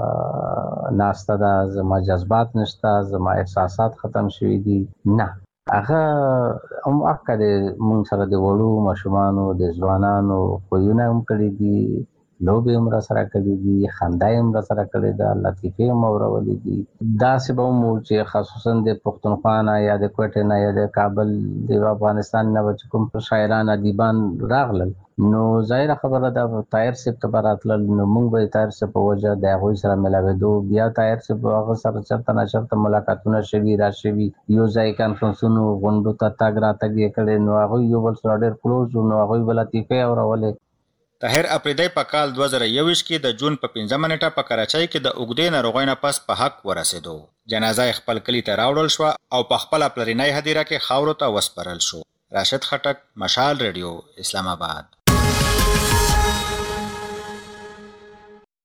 ناسته ده، زما جذبات نشته، زما احساسات ختم شوي دي. نه، هغه هم اکه د مونږ سره د وړو ماشومانو د ځوانانو خویونه هم کړي دي، لوبې هم را سره کړي دي، خندا هم را سره کړې ده، لطیفې هم اورولې دي. داسې به هم چې خصوصا د پښتونخوا نه یا د کوټې نه یا د کابل د افغانستان نه به چې کوم شاعران ادیبان راغلل، نو ظاهره خبره ده طاهر صاحب ته به راتلل، نو موږ به طاهر صاحب په وجه د هغوی سره ملاوېدو، بیا طاهر صاحب هغه سره چېرته نه چېرته ملاقاتونه شوي را شوي، یو ځای کانفرنسونو غونډو ته تګ راتګ یې کړی، نو هغوی یو بل سره ډېر کلوز وو، نو هغوی به لطیفې اورولې. طاهر اپریدی په کال 2021 کې د جون په 15 نیټه په کراچۍ کې د اوږدې ناروغۍ نه پس په حق ورسېدو. جنازه یې خپل کلي ته راوړل شوه او په خپله پلرنۍ هدیره کې خاورو ته وسپارل شو. راشد خټک، مشال ریډیو، اسلام آباد.